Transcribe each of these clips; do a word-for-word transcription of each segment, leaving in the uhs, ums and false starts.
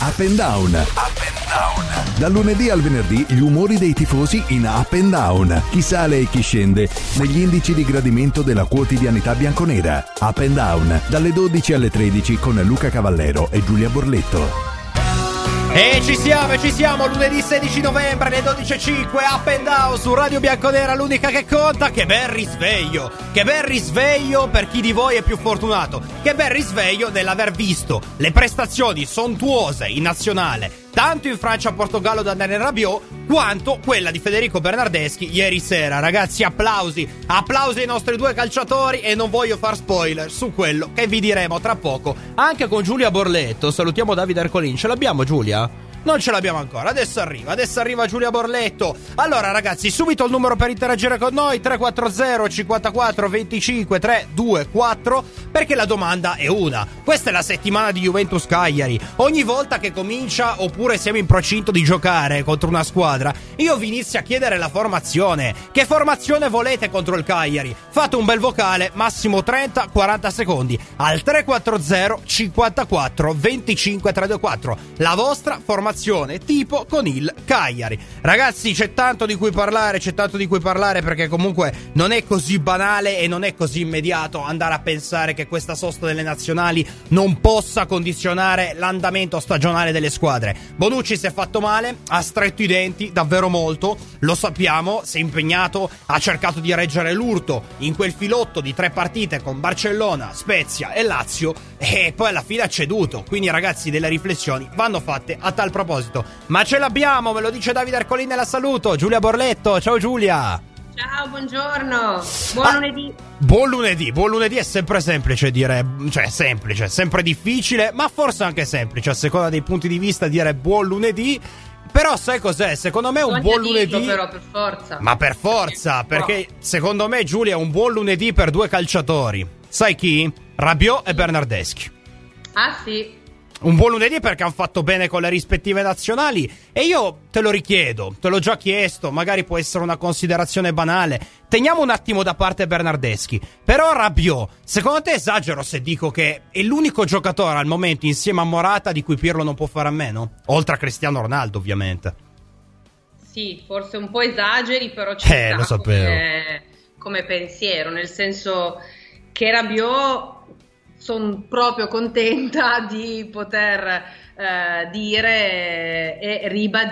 Up and Down. Up and Down. Dal lunedì al venerdì gli umori dei tifosi in Up and Down. Chi sale e chi scende negli indici di gradimento della quotidianità bianconera. Up and Down, dalle dodici alle tredici con Luca Cavallero e Giulia Borletto. E ci siamo, ci siamo, lunedì sedici novembre alle dodici e cinque, Up and Down su Radio Bianconera, l'unica che conta. Che bel risveglio, che bel risveglio per chi di voi è più fortunato. Che bel risveglio nell'aver visto le prestazioni sontuose in nazionale, tanto in Francia-Portogallo da Daniel Rabiot, quanto quella di Federico Bernardeschi ieri sera. Ragazzi, applausi, applausi ai nostri due calciatori, e non voglio far spoiler su quello che vi diremo tra poco anche con Giulia Borletto. Salutiamo Davide Ercolin. Ce l'abbiamo, Giulia? Non ce l'abbiamo ancora, adesso arriva, adesso arriva Giulia Borletto. Allora ragazzi, subito il numero per interagire con noi: tre quattro zero cinquantaquattro venticinque trecentoventiquattro, perché la domanda è una. Questa è la settimana di Juventus Cagliari. Ogni volta che comincia, oppure siamo in procinto di giocare contro una squadra, io vi inizio a chiedere la formazione. Che formazione volete contro il Cagliari? Fate un bel vocale, massimo trenta quaranta secondi, al tre quattro zero cinquantaquattro venticinque trecentoventiquattro. La vostra formazione tipo con il Cagliari. Ragazzi, c'è tanto di cui parlare, c'è tanto di cui parlare perché comunque non è così banale e non è così immediato andare a pensare che questa sosta delle nazionali non possa condizionare l'andamento stagionale delle squadre. Bonucci si è fatto male, ha stretto i denti davvero molto, lo sappiamo, si è impegnato, ha cercato di reggere l'urto in quel filotto di tre partite con Barcellona, Spezia e Lazio, e poi alla fine ha ceduto. Quindi ragazzi, delle riflessioni vanno fatte a tal proposito. Ma ce l'abbiamo, me lo dice Davide Ercolin e la saluto. Giulia Borletto, ciao Giulia. Ciao, buongiorno, buon ah, lunedì. Buon lunedì, buon lunedì è sempre semplice dire, cioè semplice, sempre difficile, ma forse anche semplice a seconda dei punti di vista dire buon lunedì. Però sai cos'è? Secondo me un buon lunedì, però per forza. Ma per forza, perché secondo me Giulia è un buon lunedì per due calciatori. Sai chi? Rabiot e Bernardeschi. Ah sì. Un buon lunedì perché hanno fatto bene con le rispettive nazionali, e io te lo richiedo, te l'ho già chiesto, magari può essere una considerazione banale. Teniamo un attimo da parte Bernardeschi, però Rabiot, secondo te esagero se dico che è l'unico giocatore al momento insieme a Morata di cui Pirlo non può fare a meno? Oltre a Cristiano Ronaldo, ovviamente. Sì, forse un po' esageri, però ci eh, sta lo sapevo. Come, come pensiero, nel senso che Rabiot, sono proprio contenta di poter eh, dire e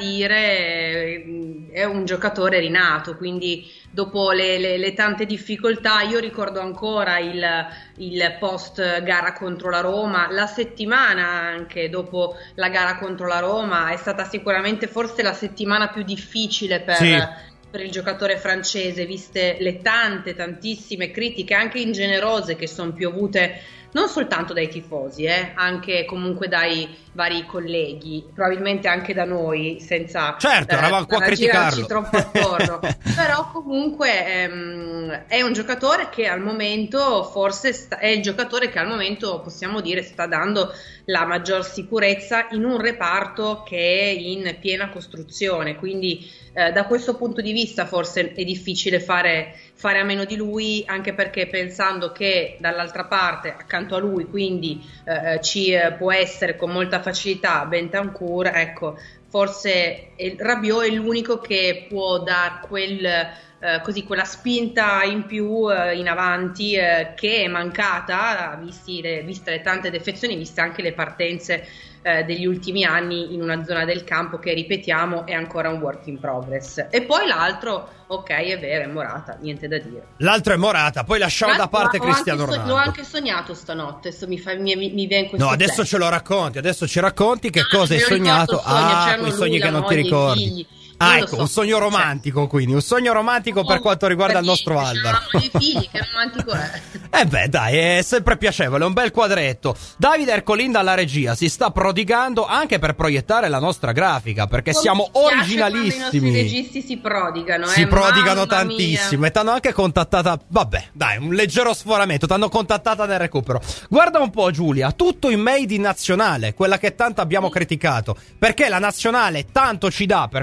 ribadire eh, è un giocatore rinato, quindi dopo le, le, le tante difficoltà, io ricordo ancora il, il post gara contro la Roma, la settimana anche dopo la gara contro la Roma è stata sicuramente forse la settimana più difficile per... Sì. per il giocatore francese, viste le tante, tantissime critiche, anche ingenerose, che sono piovute non soltanto dai tifosi, eh, anche comunque dai vari colleghi, probabilmente anche da noi, senza certo, eravamo qua a criticarlo troppo attorno. Però comunque ehm, è un giocatore che al momento forse sta, è il giocatore che al momento possiamo dire sta dando la maggior sicurezza in un reparto che è in piena costruzione, quindi eh, da questo punto di vista forse è difficile fare, fare a meno di lui, anche perché pensando che dall'altra parte accanto a lui quindi eh, ci eh, può essere con molta facilità Bentancur, ecco, forse il Rabiot è l'unico che può dar quel eh, così quella spinta in più eh, in avanti eh, che è mancata, visti le, viste le tante defezioni, viste anche le partenze eh, degli ultimi anni in una zona del campo che, ripetiamo, è ancora un work in progress. E poi l'altro, ok, è vero, è Morata, niente da dire. L'altro è Morata, poi lasciamo da parte ho Cristiano anche so- Ronaldo. L'ho anche sognato stanotte, adesso mi, fa, mi, mi viene questo. No, adesso flash. Ce lo racconti, adesso ci racconti che Ah, cosa hai me lo sognato. ricordo, sogno, Ah, c'erano quei sogni lui, che la non ti moglie, i ricordi. figli. Ah, Io ecco, lo so. un sogno romantico, quindi un sogno romantico per quanto riguarda il nostro Alvaro. I figli, che romantico è. Eh beh, dai, è sempre piacevole, un bel quadretto. Davide Ercolin dalla regia si sta prodigando anche per proiettare la nostra grafica, perché Come siamo mi piace originalissimi. quando i nostri registi si prodigano, Si eh? prodigano Mamma tantissimo mia. e t'hanno anche contattata. Vabbè, dai, un leggero sforamento. T'hanno contattata nel recupero. Guarda un po', Giulia, tutto in made in nazionale, quella che tanto abbiamo criticato, perché la nazionale tanto ci dà per quanto riguarda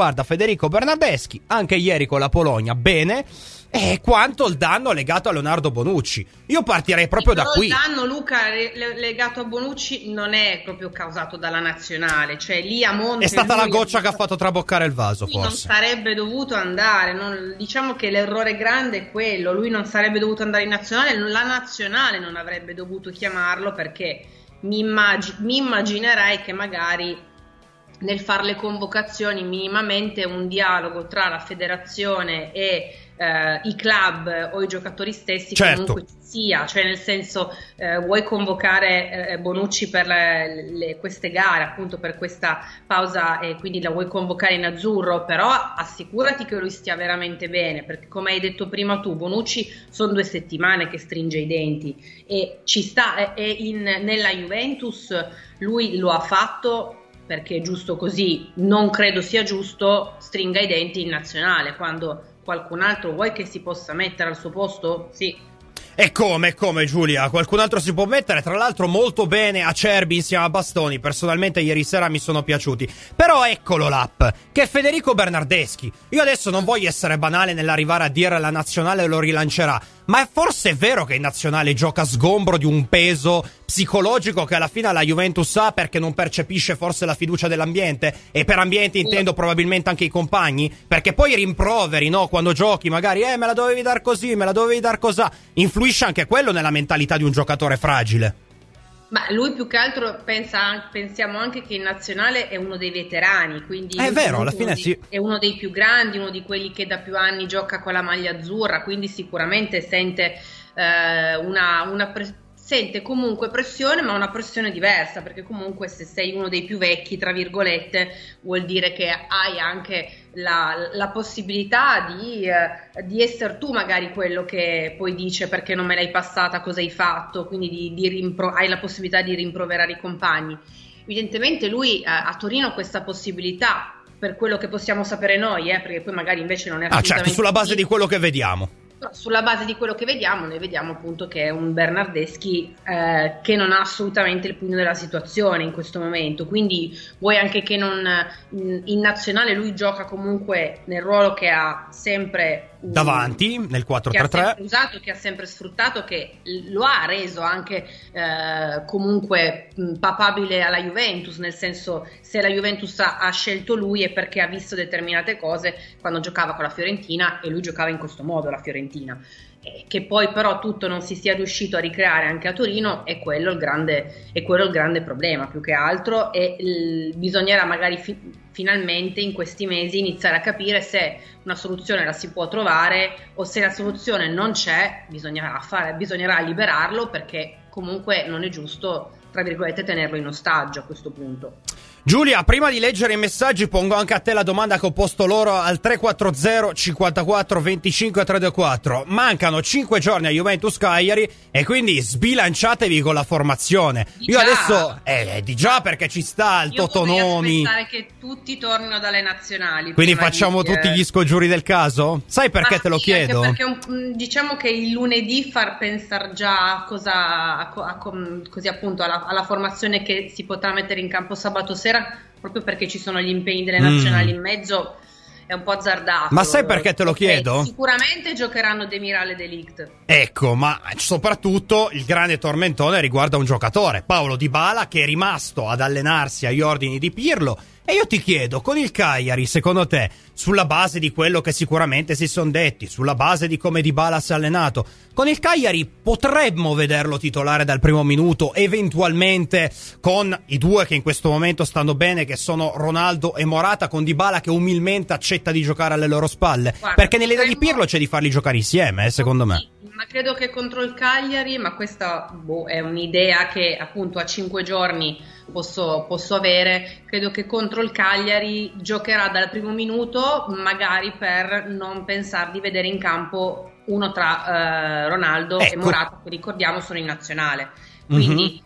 riguarda Federico Bernardeschi, anche ieri con la Polonia, bene, e quanto il danno legato a Leonardo Bonucci. Io partirei proprio da qui. Il danno, Luca, legato a Bonucci non è proprio causato dalla nazionale, cioè lì a monte è stata la goccia lui, che ha fatto traboccare il vaso, lui forse. Non sarebbe dovuto andare, non, diciamo che l'errore grande è quello, lui non sarebbe dovuto andare in nazionale, la nazionale non avrebbe dovuto chiamarlo, perché mi, immag- mi immaginerei che magari nel fare le convocazioni minimamente un dialogo tra la federazione e eh, i club o i giocatori stessi, certo, comunque ci sia, cioè nel senso eh, vuoi convocare eh, Bonucci per le, le, queste gare, appunto per questa pausa, e quindi la vuoi convocare in azzurro, però assicurati che lui stia veramente bene, perché come hai detto prima tu, Bonucci sono due settimane che stringe i denti e ci sta, e in, nella Juventus lui lo ha fatto perché è giusto così. Non credo sia giusto stringa i denti in nazionale quando qualcun altro vuoi che si possa mettere al suo posto? Sì. E come, e come Giulia, qualcun altro si può mettere, tra l'altro molto bene Acerbi insieme a Bastoni, personalmente ieri sera mi sono piaciuti. Però eccolo l'app, che è Federico Bernardeschi. Io adesso non voglio essere banale nell'arrivare a dire la nazionale lo rilancerà, ma è forse vero che in nazionale gioca sgombro di un peso psicologico che alla fine la Juventus ha, perché non percepisce forse la fiducia dell'ambiente, e per ambiente intendo probabilmente anche i compagni, perché poi i rimproveri, no, quando giochi magari eh me la dovevi dar così, me la dovevi dar cosà, influisce anche quello nella mentalità di un giocatore fragile. Ma lui più che altro pensa, pensiamo anche che in nazionale è uno dei veterani, quindi è vero, alla fine dei, sì, è uno dei più grandi, uno di quelli che da più anni gioca con la maglia azzurra, quindi sicuramente sente eh, una, una pre- sente comunque pressione, ma una pressione diversa, perché comunque se sei uno dei più vecchi, tra virgolette, vuol dire che hai anche la, la possibilità di, eh, di essere tu magari quello che poi dice perché non me l'hai passata, cosa hai fatto, quindi di, di rimpro- hai la possibilità di rimproverare i compagni. Evidentemente lui eh, a Torino questa possibilità, per quello che possiamo sapere noi, eh, perché poi magari invece non è assolutamente... Ah certo, sulla base di quello che vediamo. Sulla base di quello che vediamo, noi vediamo appunto che è un Bernardeschi eh, che non ha assolutamente il pugno della situazione in questo momento, quindi vuoi anche che non in, in nazionale lui gioca comunque nel ruolo che ha sempre um, davanti nel quattro tre tre, che ha sempre usato, che ha sempre sfruttato, che lo ha reso anche eh, comunque mh, papabile alla Juventus, nel senso, se la Juventus ha, ha scelto lui è perché ha visto determinate cose quando giocava con la Fiorentina, e lui giocava in questo modo la Fiorentina. Eh, che poi però tutto non si sia riuscito a ricreare anche a Torino è quello il grande, è quello il grande problema, più che altro, e il, bisognerà magari fi- finalmente in questi mesi iniziare a capire se una soluzione la si può trovare, o se la soluzione non c'è bisognerà, fare, bisognerà liberarlo, perché comunque non è giusto, tra virgolette, tenerlo in ostaggio a questo punto. Giulia, prima di leggere i messaggi pongo anche a te la domanda che ho posto loro al tre quattro zero cinquantaquattro venticinque trecentoquarantaquattro. Mancano cinque giorni a Juventus Cagliari e quindi sbilanciatevi con la formazione. Di Io già. adesso eh, di già, perché ci sta il Io Totonomi. Io vorrei aspettare che tutti tornino dalle nazionali. Quindi facciamo di, tutti eh... gli scongiuri del caso? Sai perché Ma te lo sì, chiedo? Anche perché un, diciamo che il lunedì far pensare già a cosa, a, a, così appunto alla, alla formazione che si potrà mettere in campo sabato sera, proprio perché ci sono gli impegni delle nazionali mm. in mezzo, è un po' azzardato. Ma sai perché te lo chiedo? Eh, sicuramente giocheranno Demiral e De Ligt. Ecco, ma soprattutto il grande tormentone riguarda un giocatore, Paolo Dybala, che è rimasto ad allenarsi agli ordini di Pirlo. E io ti chiedo, con il Cagliari, secondo te, sulla base di quello che sicuramente si sono detti, sulla base di come Dybala si è allenato, con il Cagliari potremmo vederlo titolare dal primo minuto, eventualmente con i due che in questo momento stanno bene, che sono Ronaldo e Morata, con Dybala che umilmente accetta di giocare alle loro spalle? Guarda, perché nell'idea di Pirlo c'è di farli giocare insieme, eh, secondo me. Ma credo che contro il Cagliari, ma questa boh, è un'idea che appunto a cinque giorni posso, posso avere, credo che contro il Cagliari giocherà dal primo minuto, magari per non pensare di vedere in campo uno tra eh, Ronaldo ecco. e Morata, che ricordiamo sono in nazionale, quindi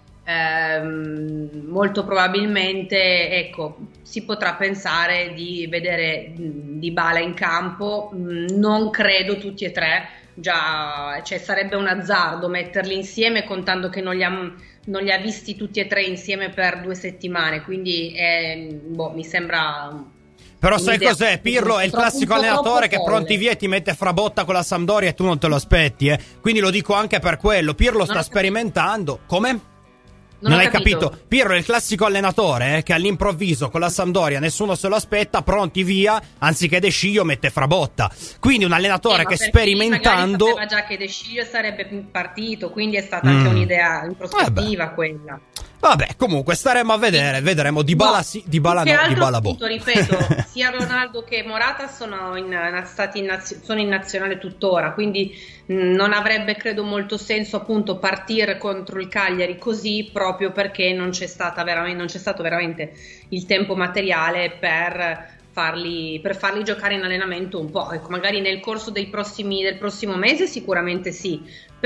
mm-hmm. ehm, molto probabilmente ecco, si potrà pensare di vedere Dybala in campo, non credo tutti e tre. Già, cioè sarebbe un azzardo metterli insieme, contando che non li ha, non li ha visti tutti e tre insieme per due settimane, quindi è, boh, mi sembra Però sai cos'è? Pirlo è il classico allenatore che pronti via e ti mette Frabotta con la Sampdoria e tu non te lo aspetti, eh. Quindi lo dico anche per quello. Pirlo sta sperimentando. Come? Non, non hai capito. capito? Pirlo è il classico allenatore eh, che all'improvviso con la Sampdoria nessuno se lo aspetta, pronti via, anziché De Sciglio mette Frabotta. Quindi un allenatore eh, che sperimentando magari sapeva già che De Sciglio sarebbe partito, quindi è stata mm. anche un'idea in prospettiva Vabbè. quella. Vabbè, comunque staremo a vedere, vedremo Dybala sì, Dybala no, Dybala boh. Ripeto, sia Ronaldo che Morata sono in, stati in, nazio, sono in nazionale tuttora, quindi mh, non avrebbe credo molto senso appunto partire contro il Cagliari così, proprio perché non c'è stata veramente, non c'è stato veramente il tempo materiale per farli, per farli giocare in allenamento un po'. Ecco, magari nel corso dei prossimi, del prossimo mese sicuramente sì,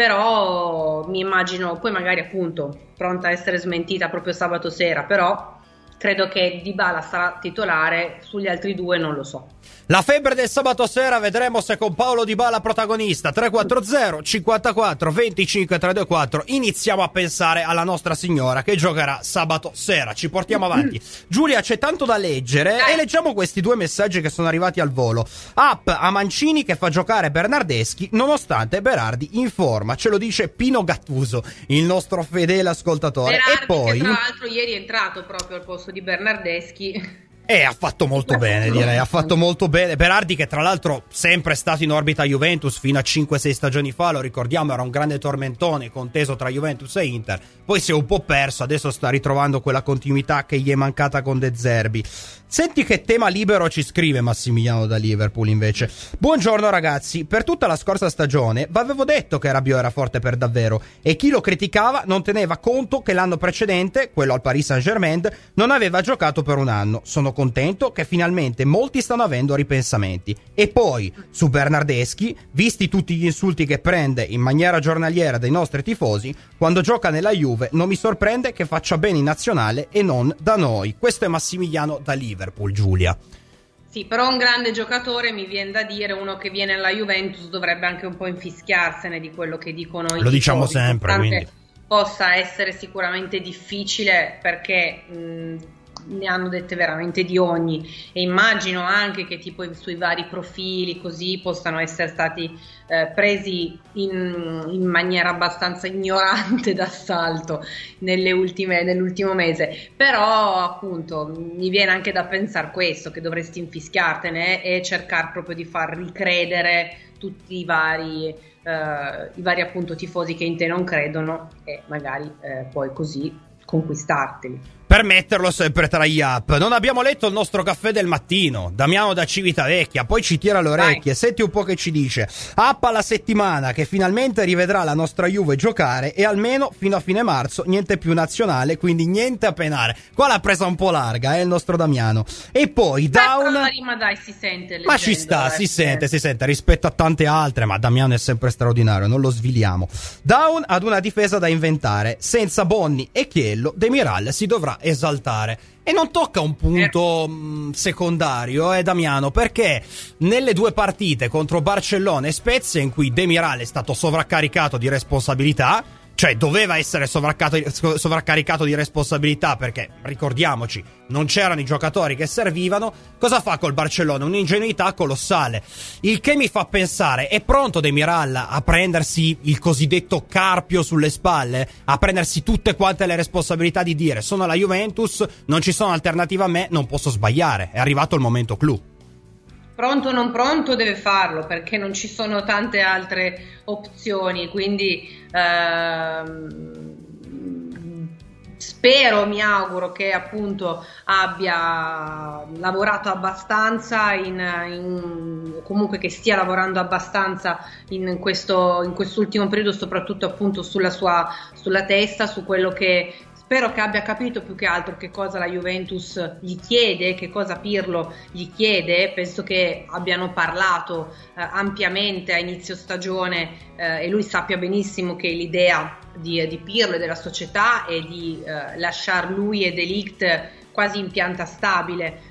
però mi immagino, poi magari appunto pronta a essere smentita proprio sabato sera, però credo che Dybala sarà titolare, sugli altri due non lo so. La febbre del sabato sera, vedremo se con Paolo Dybala protagonista. Tre quattro zero cinquantaquattro venticinque trecentoquarantaquattro. Iniziamo a pensare alla Nostra Signora che giocherà sabato sera. Ci portiamo avanti. Giulia, c'è tanto da leggere Dai. e leggiamo questi due messaggi che sono arrivati al volo. Up a Mancini che fa giocare Bernardeschi nonostante Berardi in forma. Ce lo dice Pino Gattuso, il nostro fedele ascoltatore. Berardi, e poi che tra l'altro ieri è entrato proprio al posto di Bernardeschi. E ha fatto molto bene, direi, ha fatto molto bene. Berardi che tra l'altro sempre stato in orbita Juventus fino a cinque sei stagioni fa, lo ricordiamo, era un grande tormentone conteso tra Juventus e Inter, poi si è un po' perso, adesso sta ritrovando quella continuità che gli è mancata con De Zerbi. Senti che tema libero ci scrive Massimiliano da Liverpool invece. Buongiorno ragazzi, per tutta la scorsa stagione avevo detto che Rabiot era forte per davvero e chi lo criticava non teneva conto che l'anno precedente, quello al Paris Saint-Germain, non aveva giocato per un anno. Sono contento che finalmente molti stanno avendo ripensamenti. E poi, su Bernardeschi, visti tutti gli insulti che prende in maniera giornaliera dai nostri tifosi, quando gioca nella Juve non mi sorprende che faccia bene in nazionale e non da noi. Questo è Massimiliano da Liverpool. Giulia. Sì, però un grande giocatore, mi viene da dire, uno che viene alla Juventus dovrebbe anche un po' infischiarsene di quello che dicono i Lo diciamo tifosi, sempre, quindi possa essere sicuramente difficile perché mh, ne hanno dette veramente di ogni, e immagino anche che tipo sui vari profili così possano essere stati eh, presi in, in maniera abbastanza ignorante d'assalto nelle ultime, nell'ultimo mese, però appunto mi viene anche da pensare questo, che dovresti infischiartene e cercare proprio di far ricredere tutti i vari eh, i vari appunto tifosi che in te non credono e magari eh, poi così conquistarteli. Per metterlo sempre tra gli up. Non abbiamo letto il nostro caffè del mattino. Damiano da Civitavecchia, poi ci tira le orecchie. Vai. Senti un po' che ci dice. Up alla settimana che finalmente rivedrà la nostra Juve giocare e almeno fino a fine marzo niente più nazionale, quindi niente a penare. Qua l'ha presa un po' larga, eh, il nostro Damiano. E poi down. Ma dai, si sente. Leggendo, ma ci sta, eh, si sente, si sente rispetto a tante altre, ma Damiano è sempre straordinario, non lo sviliamo. Down ad una difesa da inventare. Senza Bonni e Chiello, Demiral si dovrà esaltare. E non tocca un punto mh, secondario, eh Damiano, perché nelle due partite contro Barcellona e Spezia, in cui Demiral è stato sovraccaricato di responsabilità, cioè doveva essere sovraccaricato, sovraccaricato di responsabilità perché, ricordiamoci, non c'erano i giocatori che servivano, cosa fa col Barcellona? Un'ingenuità colossale, il che mi fa pensare, è pronto Demiral a prendersi il cosiddetto carpio sulle spalle, a prendersi tutte quante le responsabilità di dire sono la Juventus, non ci sono alternative a me, non posso sbagliare, è arrivato il momento clou. Pronto o non pronto deve farlo perché non ci sono tante altre opzioni, quindi ehm, spero, mi auguro che appunto abbia lavorato abbastanza in, in, comunque che stia lavorando abbastanza in questo in quest'ultimo periodo, soprattutto appunto sulla sua sulla testa, su quello che spero che abbia capito più che altro che cosa la Juventus gli chiede, che cosa Pirlo gli chiede. Penso che abbiano parlato eh, ampiamente a inizio stagione eh, e lui sappia benissimo che l'idea di, di Pirlo e della società è di eh, lasciare lui e De Ligt quasi in pianta stabile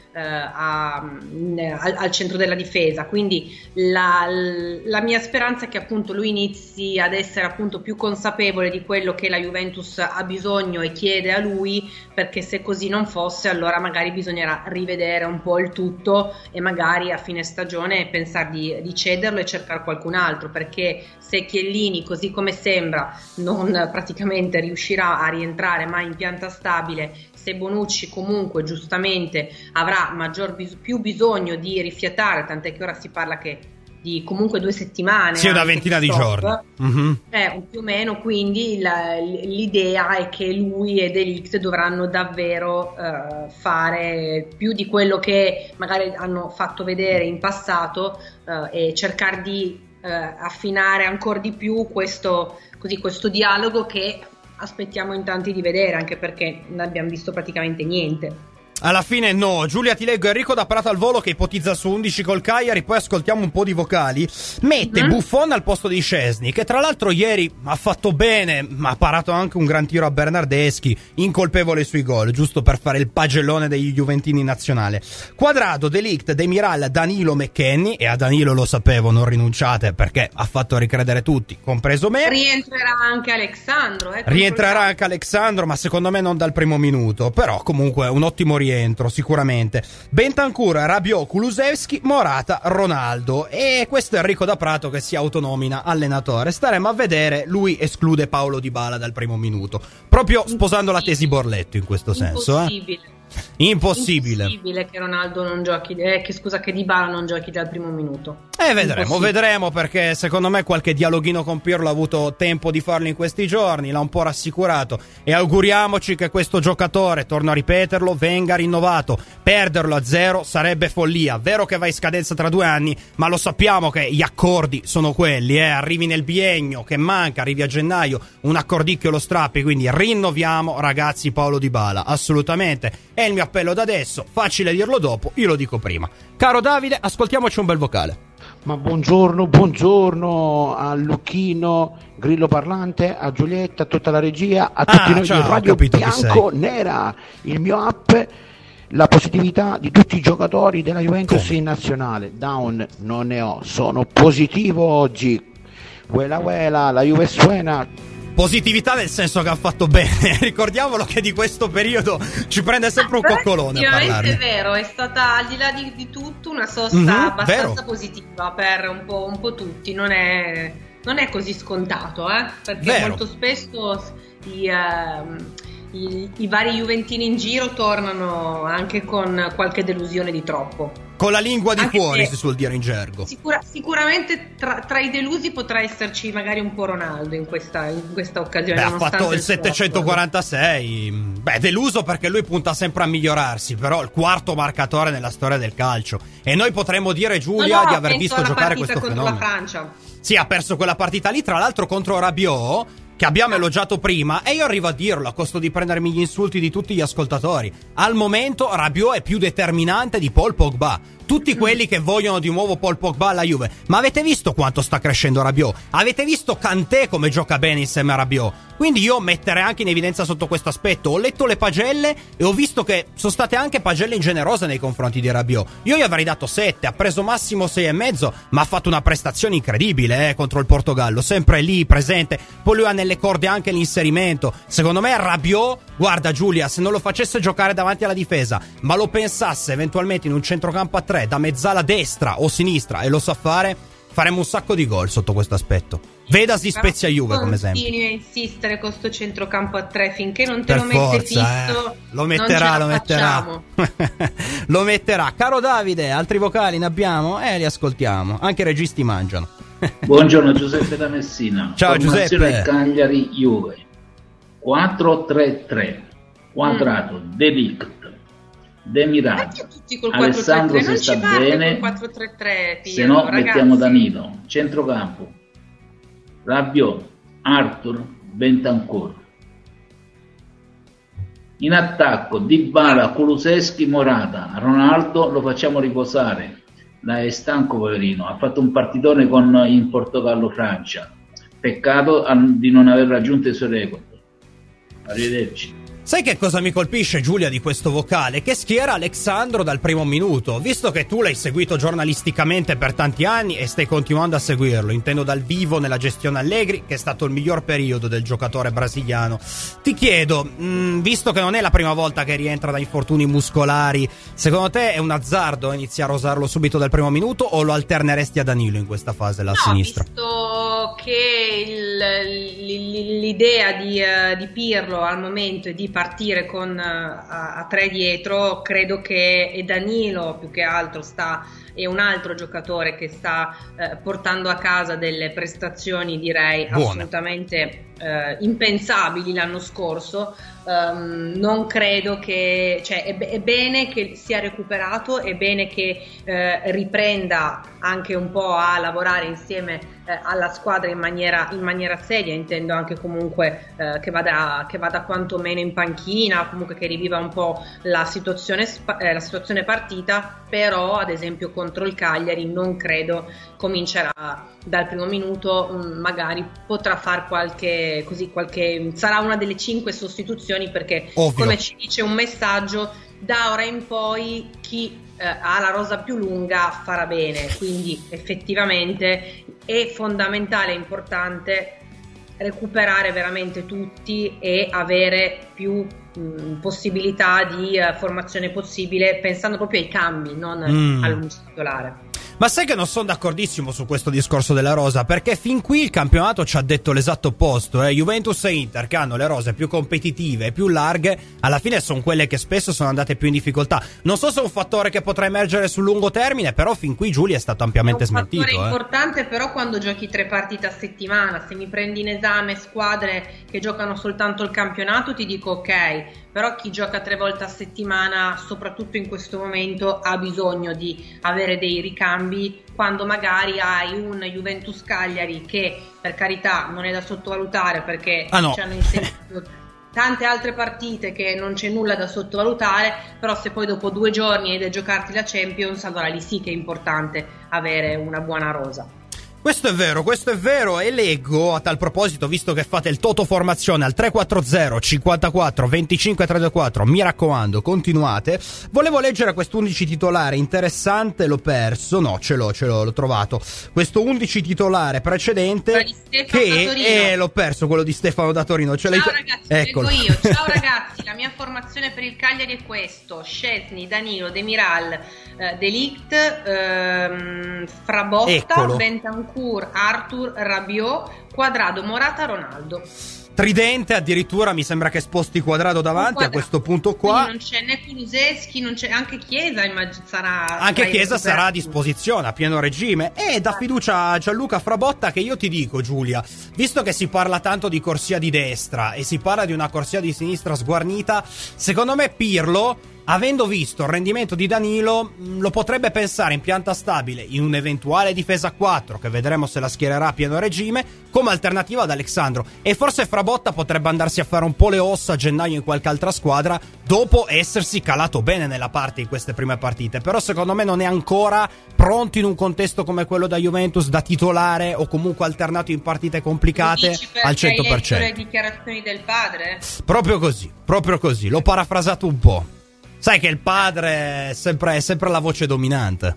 eh, a, mh, al, al centro della difesa, quindi la, la mia speranza è che appunto lui inizi ad essere appunto più consapevole di quello che la Juventus ha bisogno e chiede a lui, perché se così non fosse allora magari bisognerà rivedere un po' il tutto e magari a fine stagione pensare di, di cederlo e cercare qualcun altro, perché se Chiellini, così come sembra, non praticamente riuscirà a rientrare mai in pianta stabile, se Bonucci comunque giustamente avrà maggior bis- più bisogno di rifiatare, tant'è che ora si parla che di comunque due settimane, sì, una ventina di giorni, mm-hmm. eh, più o meno, quindi la, l'idea è che lui e De Ligt dovranno davvero uh, fare più di quello che magari hanno fatto vedere in passato uh, e cercare di uh, affinare ancora di più questo, così, questo dialogo che aspettiamo in tanti di vedere, anche perché non abbiamo visto praticamente niente. Alla fine no. Giulia, ti leggo Enrico da Prato al Volo che ipotizza su undici col Cagliari, poi ascoltiamo un po' di vocali. Mette mm-hmm. Buffon al posto di Szczęsny, che tra l'altro ieri ha fatto bene, ma ha parato anche un gran tiro a Bernardeschi, incolpevole sui gol, giusto per fare il pagellone degli Juventini nazionale. Quadrado, De Ligt, Demiral, Danilo, McKennie, e a Danilo lo sapevo, non rinunciate, perché ha fatto ricredere tutti, compreso me. Rientrerà anche Alexandro. Eh, Rientrerà anche Alexandro, ma secondo me non dal primo minuto, però comunque un ottimo rientro. Rientro sicuramente. Bentancur, Rabiot, Kulusevski, Morata, Ronaldo. E questo è Enrico da Prato che si autonomina allenatore. Staremo a vedere. Lui esclude Paolo Dybala dal primo minuto, proprio sposando la tesi Borletto in questo senso. Impossibile. Eh? Impossibile. Impossibile che Ronaldo non giochi, eh, che scusa che Dybala non giochi dal primo minuto. Eh, vedremo, vedremo, perché secondo me qualche dialoghino con Pirlo ha avuto tempo di farlo in questi giorni, l'ha un po' rassicurato, e auguriamoci che questo giocatore, torno a ripeterlo, venga rinnovato. Perderlo a zero sarebbe follia. Vero che va in scadenza tra due anni, ma lo sappiamo che gli accordi sono quelli, eh. Arrivi nel biennio che manca, arrivi a gennaio, un accordicchio lo strappi, quindi rinnoviamo, ragazzi, Paolo Dybala, assolutamente. È il mio appello da adesso, facile dirlo dopo, io lo dico prima. Caro Davide, ascoltiamoci un bel vocale. Ma buongiorno, buongiorno a Lucchino, Grillo Parlante, a Giulietta, a tutta la regia, a tutti ah, noi ciao, di Radio Bianco Nera, il mio app, la positività di tutti i giocatori della Juventus Come? in nazionale. Down non ne ho, sono positivo oggi. Quella quella, la Juve suena. Positività nel senso che ha fatto bene. Ricordiamolo che di questo periodo ci prende sempre un coccolone a parlarne. È vero, è stata al di là di, di tutto una sosta mm-hmm, abbastanza vero. positiva per un po', un po' tutti. Non è, non è così scontato, eh? Perché vero. molto spesso i, uh, i, i vari juventini in giro tornano anche con qualche delusione di troppo. Con la lingua di Anche fuori, si suol dire in gergo. Sicura, sicuramente tra, tra i delusi potrà esserci magari un po' Ronaldo in questa, in questa occasione. Beh, ha fatto il settecentoquarantasei. Beh, deluso perché lui punta sempre a migliorarsi, però il quarto marcatore nella storia del calcio. E noi potremmo dire, Giulia, no, no, di aver visto giocare questo contro fenomeno. La Francia. Sì, ha perso quella partita lì, tra l'altro contro Rabiot, che abbiamo elogiato prima, e io arrivo a dirlo a costo di prendermi gli insulti di tutti gli ascoltatori. Al momento Rabiot è più determinante di Paul Pogba. Tutti quelli che vogliono di nuovo Paul Pogba alla Juve, ma avete visto quanto sta crescendo Rabiot? Avete visto Kanté come gioca bene insieme a Rabiot? Quindi io metterei anche in evidenza sotto questo aspetto. Ho letto le pagelle e ho visto che sono state anche pagelle ingenerose nei confronti di Rabiot. Io gli avrei dato sette, ha preso massimo sei e mezzo, ma ha fatto una prestazione incredibile eh, contro il Portogallo, sempre lì presente. Poi lui ha nelle corde anche l'inserimento. Secondo me Rabiot, guarda Giulia, se non lo facesse giocare davanti alla difesa, ma lo pensasse eventualmente in un centrocampo a tre da mezzala destra o sinistra, e lo sa fare, faremo un sacco di gol sotto questo aspetto. Vedasi Spezia Juve come esempio. Continui a insistere con sto centrocampo a tre finché non te per lo mette forza, fisso. Eh. Lo metterà, lo metterà. Lo metterà. Caro Davide, altri vocali ne abbiamo? Eh, li ascoltiamo. Anche i registi mangiano. Buongiorno, Giuseppe da Messina. Ciao Formazione Giuseppe. Cagliari Juve quattro tre tre. Quadrato, mm. De Ligt, Demiral, Alessandro se sta bene, quattro tre tre, se no ragazzi. Mettiamo Danilo. Centrocampo, Rabiot, Arthur, Bentancur. In attacco Dybala, Kulusevski, Morata. Ronaldo lo facciamo riposare, è stanco poverino, ha fatto un partitone con, in Portogallo-Francia, peccato di non aver raggiunto i suoi record. Arrivederci. Sai che cosa mi colpisce, Giulia, di questo vocale? Che schiera Alexandro dal primo minuto. Visto che tu l'hai seguito giornalisticamente per tanti anni e stai continuando a seguirlo, intendo dal vivo nella gestione Allegri, che è stato il miglior periodo del giocatore brasiliano, ti chiedo, mh, visto che non è la prima volta che rientra da infortuni muscolari, secondo te è un azzardo iniziare a usarlo subito dal primo minuto o lo alterneresti a Danilo in questa fase, la no, sinistra? Visto che il, l'idea di, uh, di Pirlo al momento è di partire con uh, a, a tre dietro, credo che e Danilo più che altro sta è un altro giocatore che sta uh, portando a casa delle prestazioni, direi buone, assolutamente uh, impensabili l'anno scorso. Um, non credo che, cioè è, è bene che sia recuperato, è bene che uh, riprenda anche un po' a lavorare insieme uh, alla squadra in maniera, in maniera seria, intendo anche comunque uh, che vada, che vada quantomeno in panchina, comunque che riviva un po' la situazione, eh, la situazione partita, però ad esempio contro il Cagliari non credo comincerà dal primo minuto, um, magari potrà far qualche, così qualche, sarà una delle cinque sostituzioni, perché ovvio, come ci dice un messaggio, da ora in poi chi eh, ha la rosa più lunga farà bene, quindi effettivamente è fondamentale, importante recuperare veramente tutti e avere più mh, possibilità di uh, formazione possibile, pensando proprio ai cambi, non mm. all'undici titolare. Ma sai che non sono d'accordissimo su questo discorso della rosa, perché fin qui il campionato ci ha detto l'esatto opposto, eh? Juventus e Inter, che hanno le rose più competitive e più larghe, alla fine sono quelle che spesso sono andate più in difficoltà. Non so se è un fattore che potrà emergere sul lungo termine, però fin qui Giulia è stato ampiamente smentito. È un fattore eh. importante però quando giochi tre partite a settimana. Se mi prendi in esame squadre che giocano soltanto il campionato, ti dico ok, però chi gioca tre volte a settimana, soprattutto in questo momento, ha bisogno di avere dei ricambi, quando magari hai un Juventus Cagliari che, per carità, non è da sottovalutare, perché ah, no. ci hanno insegnato tante altre partite che non c'è nulla da sottovalutare, però se poi dopo due giorni hai da giocarti la Champions, allora lì sì che è importante avere una buona rosa. Questo è vero, questo è vero, e leggo a tal proposito, visto che fate il Toto Formazione al tre quattro zero cinquantaquattro venticinque trecentoquarantaquattro, mi raccomando, continuate. Volevo leggere questo undici titolare interessante, l'ho perso, no, ce l'ho, ce l'ho, l'ho trovato. Questo undici titolare precedente che eh, l'ho perso, quello di Stefano da Torino. Ce Ciao l'hai... ragazzi, Eccolo. leggo io. Ciao ragazzi, la mia formazione per il Cagliari è questo: Szczesny, Danilo, Demiral, eh, De Ligt, ehm, Frabotta, Eccolo. Bentancur, Arthur, Rabiot, Quadrado, Morata, Ronaldo. Tridente, addirittura mi sembra che sposti Quadrado davanti a questo punto qua. Quindi non c'è né Kulusevski, non c'è, anche Chiesa immag- sarà anche Chiesa sarà a disposizione a pieno regime, e dà fiducia a Gianluca Frabotta, che io ti dico, Giulia, visto che si parla tanto di corsia di destra e si parla di una corsia di sinistra sguarnita, secondo me Pirlo, avendo visto il rendimento di Danilo, lo potrebbe pensare in pianta stabile in un'eventuale difesa a quattro, che vedremo se la schiererà a pieno regime, come alternativa ad Alexandro. E forse Frabotta potrebbe andarsi a fare un po' le ossa a gennaio in qualche altra squadra, dopo essersi calato bene nella parte in queste prime partite. Però secondo me non è ancora pronto in un contesto come quello da Juventus, da titolare o comunque alternato in partite complicate al cento per cento. Hai letto le dichiarazioni del padre? Proprio così, proprio così, l'ho parafrasato un po'. Sai che il padre è sempre, è sempre la voce dominante.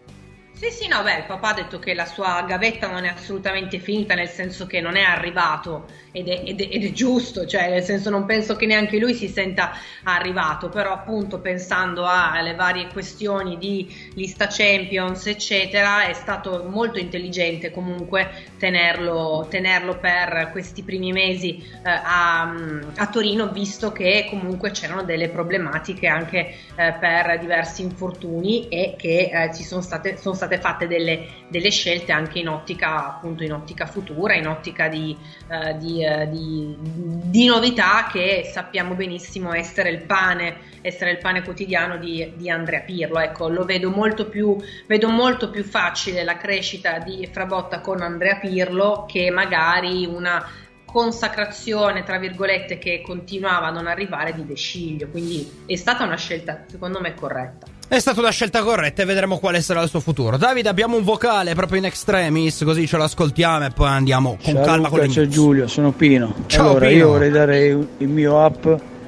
Sì, sì, no, beh, il papà ha detto che la sua gavetta non è assolutamente finita, nel senso che non è arrivato, ed è, ed è, ed è giusto, cioè nel senso non penso che neanche lui si senta arrivato, però appunto pensando alle varie questioni di lista Champions eccetera, è stato molto intelligente comunque tenerlo, tenerlo per questi primi mesi eh, a, a Torino, visto che comunque c'erano delle problematiche anche eh, per diversi infortuni, e che eh, ci sono state, sono state fatte delle, delle scelte anche in ottica, appunto in ottica futura, in ottica di, uh, di, uh, di, di novità, che sappiamo benissimo essere il pane, essere il pane quotidiano di, di Andrea Pirlo. Ecco, lo vedo molto più, vedo molto più facile la crescita di Frabotta con Andrea Pirlo che magari una consacrazione tra virgolette che continuava a non arrivare di De Sciglio, quindi è stata una scelta secondo me corretta. È stata una scelta corretta e vedremo quale sarà il suo futuro. Davide, abbiamo un vocale proprio in extremis, così ce lo ascoltiamo e poi andiamo con ciao calma Luca, con le ciao Giulio, sono Pino. Ciao allora Pino. Io vorrei dare il mio up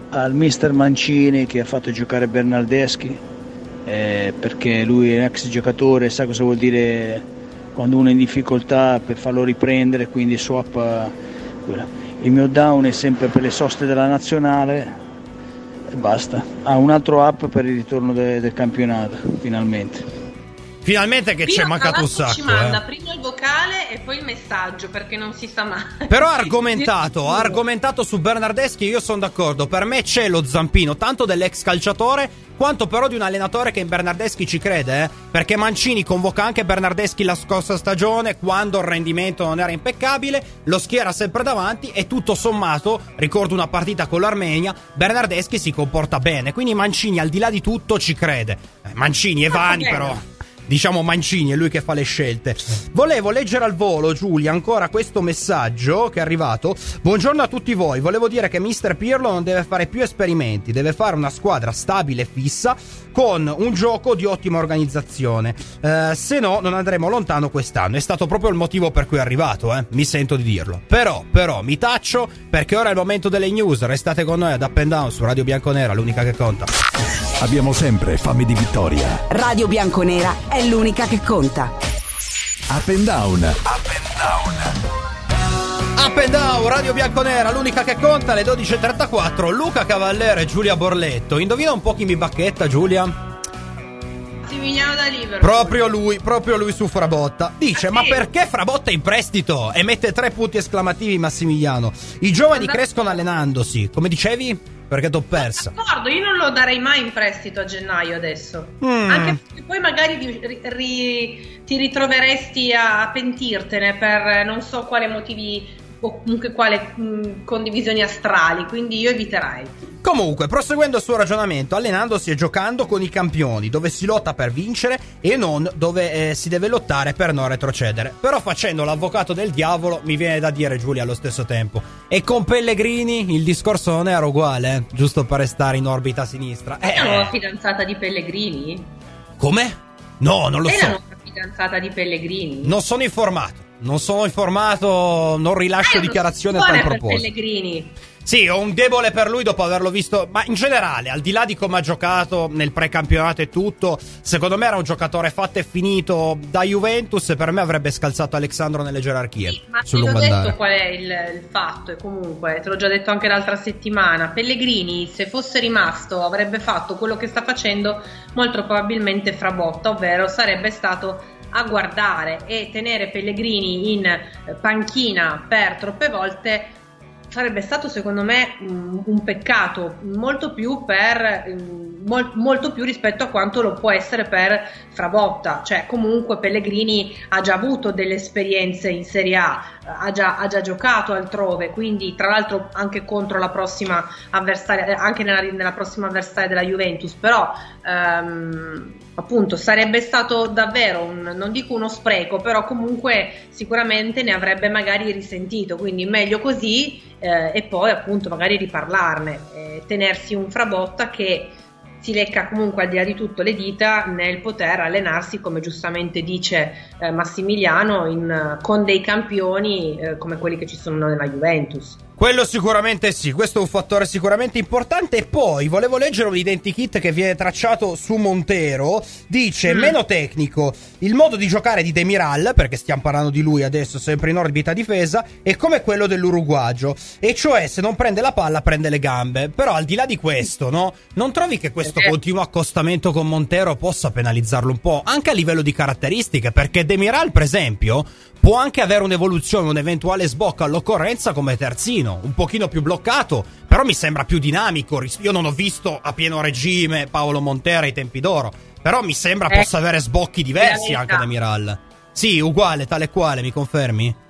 al mister Mancini che ha fatto giocare Bernardeschi, eh, perché lui è un ex giocatore, sa cosa vuol dire quando uno è in difficoltà, per farlo riprendere, quindi swap. Uh, il mio down è sempre per le soste della nazionale e basta. Ha ah, un altro up per il ritorno de- del campionato, finalmente. Finalmente che Pino, c'è mancato un sacco. Ci manda eh. prima il vocale e poi il messaggio, perché non si sa mai. Però ha argomentato, ha argomentato su Bernardeschi, io sono d'accordo. Per me c'è lo zampino, tanto dell'ex calciatore, quanto però di un allenatore che in Bernardeschi ci crede, eh? Perché Mancini convoca anche Bernardeschi la scorsa stagione, quando il rendimento non era impeccabile, lo schiera sempre davanti e tutto sommato, ricordo una partita con l'Armenia, Bernardeschi si comporta bene, quindi Mancini al di là di tutto ci crede. Eh, Mancini e Vani però... Diciamo Mancini, è lui che fa le scelte. Volevo leggere al volo, Giulia, ancora questo messaggio che è arrivato. Buongiorno a tutti voi, volevo dire che mister Pirlo non deve fare più esperimenti, deve fare una squadra stabile e fissa con un gioco di ottima organizzazione, eh, se no non andremo lontano quest'anno. È stato proprio il motivo per cui è arrivato, eh? Mi sento di dirlo. Però, però, mi taccio perché ora è il momento delle news. Restate con noi ad Up and Down su Radio Bianconera, l'unica che conta. Abbiamo sempre fame di vittoria. Radio Bianconera è l'unica che conta. Up and Down. Up and Down. Up and Down, Radio Bianconera, l'unica che conta, alle dodici e trentaquattro. Luca Cavallere e Giulia Borletto. Indovina un po' chi mi bacchetta, Giulia? Massimiliano da Liverpool. Proprio lui, proprio lui su Frabotta. Dice, ah, ma sì? perché Frabotta è in prestito? E mette tre punti esclamativi Massimiliano. I giovani Andate... crescono allenandosi. Come dicevi? Perché t'ho persa. D'accordo, io non lo darei mai in prestito a gennaio adesso. Mm. Anche perché poi magari ri, ri, ti ritroveresti a pentirtene per non so quale motivi o comunque quale mh, condivisioni astrali, quindi io eviterei. Comunque, proseguendo il suo ragionamento, allenandosi e giocando con i campioni, dove si lotta per vincere e non dove eh, si deve lottare per non retrocedere. Però facendo l'avvocato del diavolo, mi viene da dire, Giulia, allo stesso tempo. E con Pellegrini il discorso non era uguale, eh? Giusto per restare in orbita sinistra. Eh, È la nuova fidanzata di Pellegrini? Come? No, non lo È so. È la nuova fidanzata di Pellegrini? Non sono informato. Non sono informato, non rilascio dichiarazione a tal proposito. Pellegrini. Sì, ho un debole per lui dopo averlo visto, ma in generale, al di là di come ha giocato nel precampionato e tutto, secondo me era un giocatore fatto e finito da Juventus e per me avrebbe scalzato Alexandro nelle gerarchie. Sì, ma sul ti ho lungo detto andare. qual è il, il fatto, e comunque te l'ho già detto anche l'altra settimana. Pellegrini, se fosse rimasto, avrebbe fatto quello che sta facendo molto probabilmente Frabotta, ovvero sarebbe stato a guardare, e tenere Pellegrini in panchina per troppe volte sarebbe stato secondo me un, un peccato, molto più per mol, molto più rispetto a quanto lo può essere per Frabotta. Cioè comunque Pellegrini ha già avuto delle esperienze in Serie A, ha già, ha già giocato altrove, quindi tra l'altro anche contro la prossima avversaria, anche nella, nella prossima avversaria della Juventus, però ehm, appunto sarebbe stato davvero un, non dico uno spreco, però comunque sicuramente ne avrebbe magari risentito, quindi meglio così, eh, e poi appunto magari riparlarne, eh, tenersi un Frabotta che si lecca comunque al di là di tutto le dita nel poter allenarsi, come giustamente dice eh, Massimiliano, in, con dei campioni eh, come quelli che ci sono nella Juventus. Quello sicuramente sì, questo è un fattore sicuramente importante. E poi volevo leggere un identikit che viene tracciato su Montero. Dice, mm. meno tecnico, il modo di giocare di Demiral, perché stiamo parlando di lui adesso sempre in orbita difesa, è come quello dell'uruguagio, e cioè se non prende la palla prende le gambe. Però al di là di questo, no, non trovi che questo eh. continuo accostamento con Montero possa penalizzarlo un po', anche a livello di caratteristiche? Perché Demiral, per esempio, può anche avere un'evoluzione, un'eventuale sbocca all'occorrenza come terzino, un pochino più bloccato, però mi sembra più dinamico. Io non ho visto a pieno regime Paolo Montero ai tempi d'oro, però mi sembra eh, possa avere sbocchi diversi anche da Miral. Sì, uguale, tale quale, mi confermi?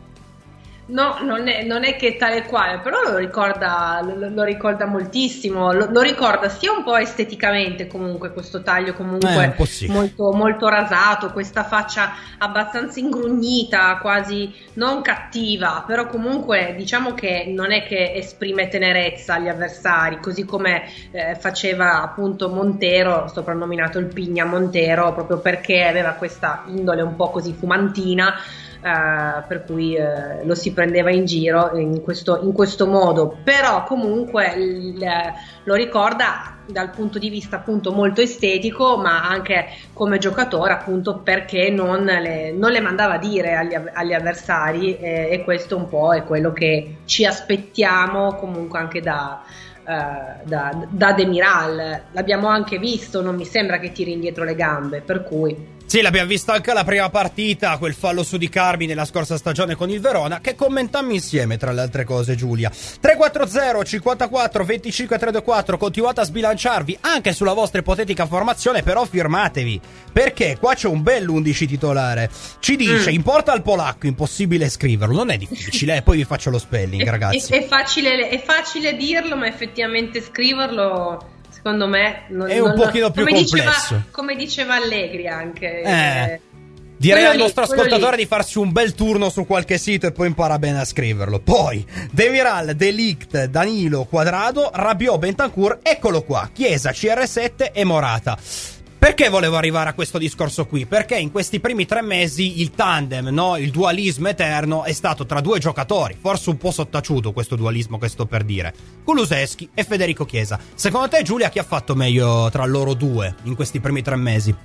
No, non è, non è che tale quale, però lo ricorda, lo, lo ricorda moltissimo, lo, lo ricorda sia un po' esteticamente comunque, questo taglio comunque eh, sì. molto, molto rasato, questa faccia abbastanza ingrugnita, quasi non cattiva, però comunque diciamo che non è che esprime tenerezza agli avversari, così come eh, faceva appunto Montero, soprannominato il Pigna Montero, proprio perché aveva questa indole un po' così fumantina. Uh, per cui uh, lo si prendeva in giro in questo, in questo modo, però comunque il, lo ricorda dal punto di vista appunto molto estetico, ma anche come giocatore, appunto perché non le, non le mandava dire agli, agli avversari, eh, e questo un po' è quello che ci aspettiamo comunque anche da Uh, da, da Demiral. L'abbiamo anche visto, non mi sembra che tiri indietro le gambe, per cui sì, l'abbiamo visto anche alla prima partita, quel fallo su Di Carmi nella scorsa stagione con il Verona, che commentammo insieme tra le altre cose, Giulia. Tre quattro zero cinquantaquattro venticinque trecentoquarantaquattro, continuate a sbilanciarvi anche sulla vostra ipotetica formazione, però firmatevi, perché qua c'è un bell'undici titolare. Ci dice, mm. importa il polacco, impossibile scriverlo, non è difficile, eh, poi vi faccio lo spelling, è, ragazzi. È, è, facile, è facile dirlo, ma effettivamente scriverlo... Secondo me non, è un non, pochino più come complesso. Diceva, come diceva Allegri anche. Eh, eh, direi al lì, nostro ascoltatore lì. di farsi un bel turno su qualche sito e poi impara bene a scriverlo. Poi Demiral, De Ligt, Danilo, Quadrado, Rabiot, Bentancur, eccolo qua, Chiesa, C R sette e Morata. Perché volevo arrivare a questo discorso qui? Perché in questi primi tre mesi il tandem, no, il dualismo eterno è stato tra due giocatori, forse un po' sottaciuto questo dualismo che sto per dire, Kulusevski e Federico Chiesa. Secondo te, Giulia, chi ha fatto meglio tra loro due in questi primi tre mesi?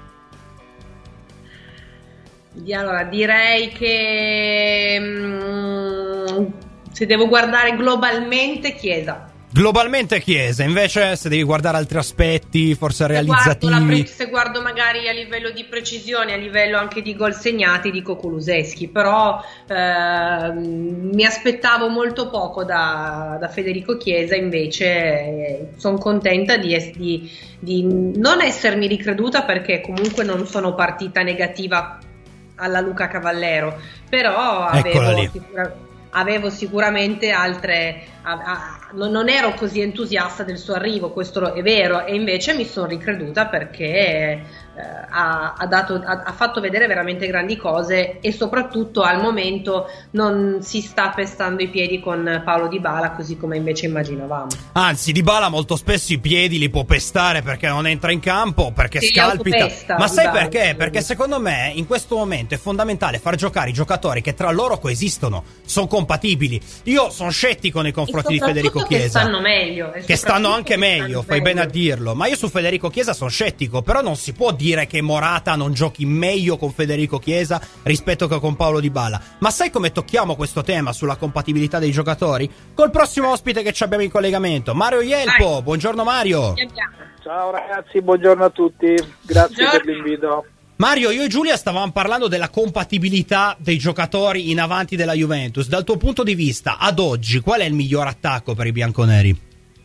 Allora, direi che mm, se devo guardare globalmente, Chiesa. Globalmente Chiesa, invece se devi guardare altri aspetti, forse realizzativi. Se guardo, pre- se guardo magari a livello di precisione, a livello anche di gol segnati, dico Kulusevski, però eh, mi aspettavo molto poco da, da Federico Chiesa, invece eh, sono contenta di, di, di non essermi ricreduta, perché comunque non sono partita negativa alla Luca Cavallero, però avevo sicuramente... avevo sicuramente altre a, a, non ero così entusiasta del suo arrivo, questo è vero, e invece mi sono ricreduta perché eh, ha, ha, dato, ha, ha fatto vedere veramente grandi cose, e soprattutto al momento non si sta pestando i piedi con Paulo Dybala così come invece immaginavamo. Anzi, Dybala molto spesso i piedi li può pestare perché non entra in campo, perché si scalpita. Ma sai Dybala, perché? sì. Perché secondo me in questo momento è fondamentale far giocare i giocatori che tra loro coesistono, sono compatibili. Io sono scettico nei confronti di Federico Chiesa, che stanno meglio, che stanno anche meglio, fai bene a dirlo, ma io su Federico Chiesa sono scettico. Però non si può dire che Morata non giochi meglio con Federico Chiesa rispetto che con Paulo Dybala. Ma sai come tocchiamo questo tema sulla compatibilità dei giocatori? Col prossimo ospite che ci abbiamo in collegamento, Mario Ielpo. Vai. Buongiorno Mario. Ciao ragazzi, buongiorno a tutti, grazie buongiorno. per l'invito. Mario, io e Giulia stavamo parlando della compatibilità dei giocatori in avanti della Juventus. Dal tuo punto di vista, ad oggi, qual è il miglior attacco per i bianconeri?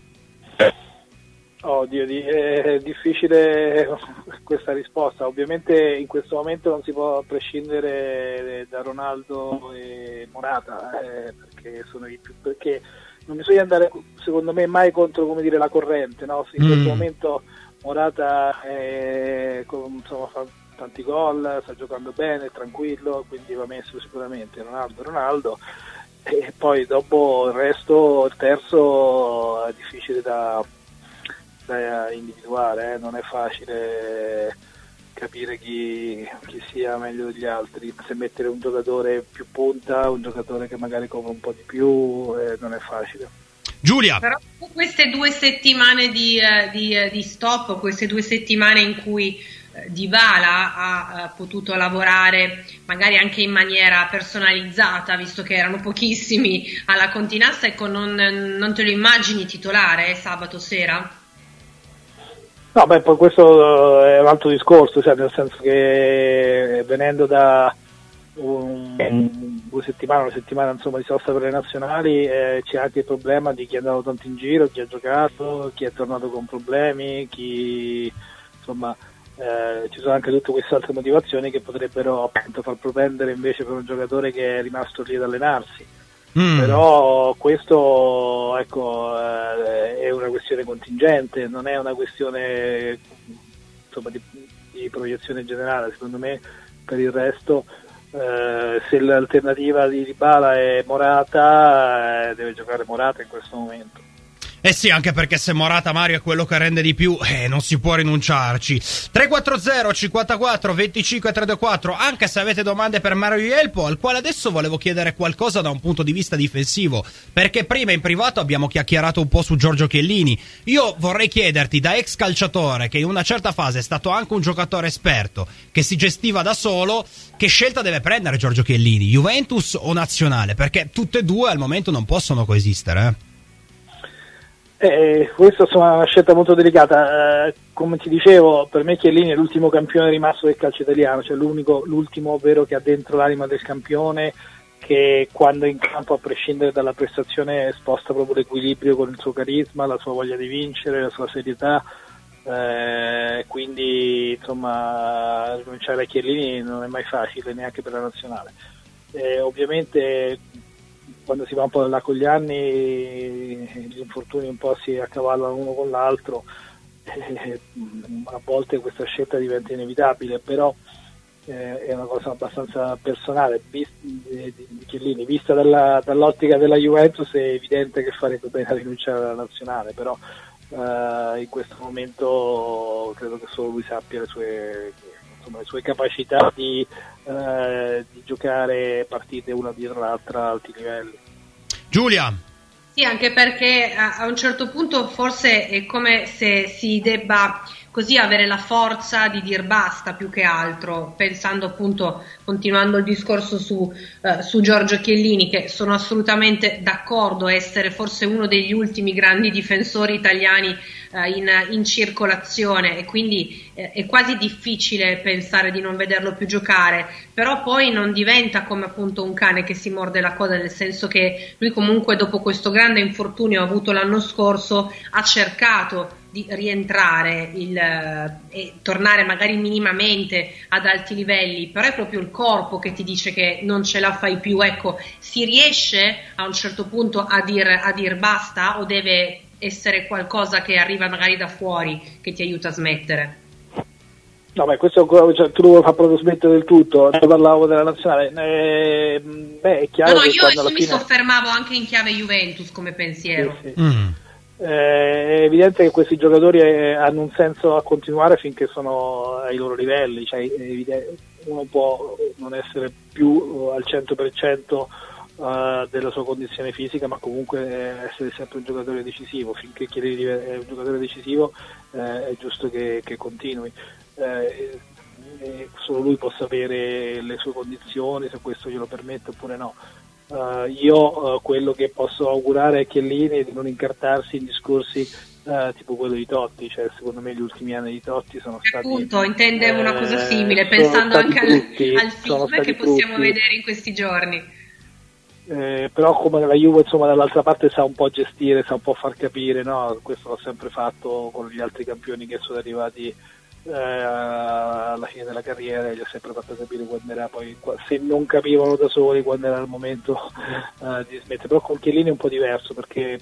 Oddio, è difficile questa risposta. Ovviamente in questo momento non si può prescindere da Ronaldo e Morata, eh, perché sono i più, perché non bisogna andare, secondo me, mai contro, come dire, la corrente, no? In mm. questo momento Morata è, insomma, fa tanti gol, sta giocando bene, è tranquillo, quindi va messo sicuramente. Ronaldo, Ronaldo, e poi dopo il resto, il terzo è difficile da, da individuare, eh? Non è facile capire chi, chi sia meglio degli altri, se mettere un giocatore più punta, un giocatore che magari copre un po' di più, eh, non è facile. Giulia. Però queste due settimane di, di, di stop, queste due settimane in cui Dybala ha potuto lavorare magari anche in maniera personalizzata, visto che erano pochissimi alla Continassa, ecco, non, non te lo immagini titolare sabato sera? No, beh, poi questo è un altro discorso, cioè nel senso che venendo da un, due settimane, una settimana insomma di sosta per le nazionali, eh, c'è anche il problema di chi è andato tanto in giro, chi ha giocato, chi è tornato con problemi, chi insomma eh, ci sono anche tutte queste altre motivazioni che potrebbero appunto far propendere invece per un giocatore che è rimasto lì ad allenarsi. Mm. Però questo, ecco, eh, è una questione contingente, non è una questione insomma di, di proiezione generale. Secondo me per il resto, eh, se l'alternativa di Dybala è Morata, eh, deve giocare Morata in questo momento. Eh sì, anche perché se Morata, Mario, è quello che rende di più, eh, non si può rinunciarci. tre quattro zero cinquantaquattro venticinque trecentoquattro, anche se avete domande per Mario Ielpo, al quale adesso volevo chiedere qualcosa da un punto di vista difensivo, perché prima in privato abbiamo chiacchierato un po' su Giorgio Chiellini. Io vorrei chiederti, da ex calciatore, che in una certa fase è stato anche un giocatore esperto, che si gestiva da solo, che scelta deve prendere Giorgio Chiellini, Juventus o Nazionale? Perché tutte e due al momento non possono coesistere, eh? Eh, questa è una scelta molto delicata, eh, come ti dicevo, per me Chiellini è l'ultimo campione rimasto del calcio italiano, cioè l'unico, l'ultimo vero che ha dentro l'anima del campione, che quando è in campo, a prescindere dalla prestazione, sposta proprio l'equilibrio con il suo carisma, la sua voglia di vincere, la sua serietà, eh, quindi insomma rinunciare a Chiellini non è mai facile, neanche per la nazionale. Eh, ovviamente quando si va un po' là con gli anni, gli infortuni un po' si accavallano uno con l'altro, eh, a volte questa scelta diventa inevitabile, però eh, è una cosa abbastanza personale. Vist, eh, di Chiellini, vista dalla, dall'ottica della Juventus, è evidente che farebbe bene a rinunciare alla nazionale, però eh, in questo momento credo che solo lui sappia le sue, insomma, le sue capacità di, eh, di giocare partite una dietro l'altra a alti livelli. Giulia. Sì, anche perché a, a un certo punto forse è come se si debba così avere la forza di dir basta, più che altro, pensando appunto, continuando il discorso su, eh, su Giorgio Chiellini, che sono assolutamente d'accordo essere forse uno degli ultimi grandi difensori italiani eh, in, in circolazione, e quindi eh, è quasi difficile pensare di non vederlo più giocare, però poi non diventa come appunto un cane che si morde la coda, nel senso che lui comunque dopo questo grande infortunio avuto l'anno scorso ha cercato di rientrare il, eh, e tornare magari minimamente ad alti livelli, però è proprio il corpo che ti dice che non ce la fai più. Ecco, si riesce a un certo punto a dir, a dir basta, o deve essere qualcosa che arriva magari da fuori che ti aiuta a smettere? No, beh, questo cioè, tu lo fa proprio smettere del tutto. Ne parlavo della nazionale. Eh, beh, è chiaro no, no, che io quando alla mi fine... soffermavo anche in chiave Juventus come pensiero. Sì, sì. Mm. Eh, è evidente che questi giocatori eh, hanno un senso a continuare finché sono ai loro livelli, cioè, è evidente, uno può non essere più al cento per cento uh, della sua condizione fisica, ma comunque eh, essere sempre un giocatore decisivo. Finché Chiellini è un giocatore decisivo eh, è giusto che, che continui. Eh, eh, solo lui può sapere le sue condizioni, se questo glielo permette oppure no. Uh, io uh, quello che posso augurare a Chiellini è di non incartarsi in discorsi uh, tipo quello di Totti, cioè secondo me gli ultimi anni di Totti sono stati appunto, intendevo eh, una cosa simile, pensando anche brutti, al, al film che possiamo brutti. vedere in questi giorni. Eh, però come la Juve insomma dall'altra parte sa un po' gestire, sa un po' far capire, no? Questo l'ha sempre fatto con gli altri campioni che sono arrivati Eh, alla fine della carriera, gli ho sempre fatto capire quando era, poi se non capivano da soli quando era il momento eh, di smettere. Però con Chiellini è un po' diverso, perché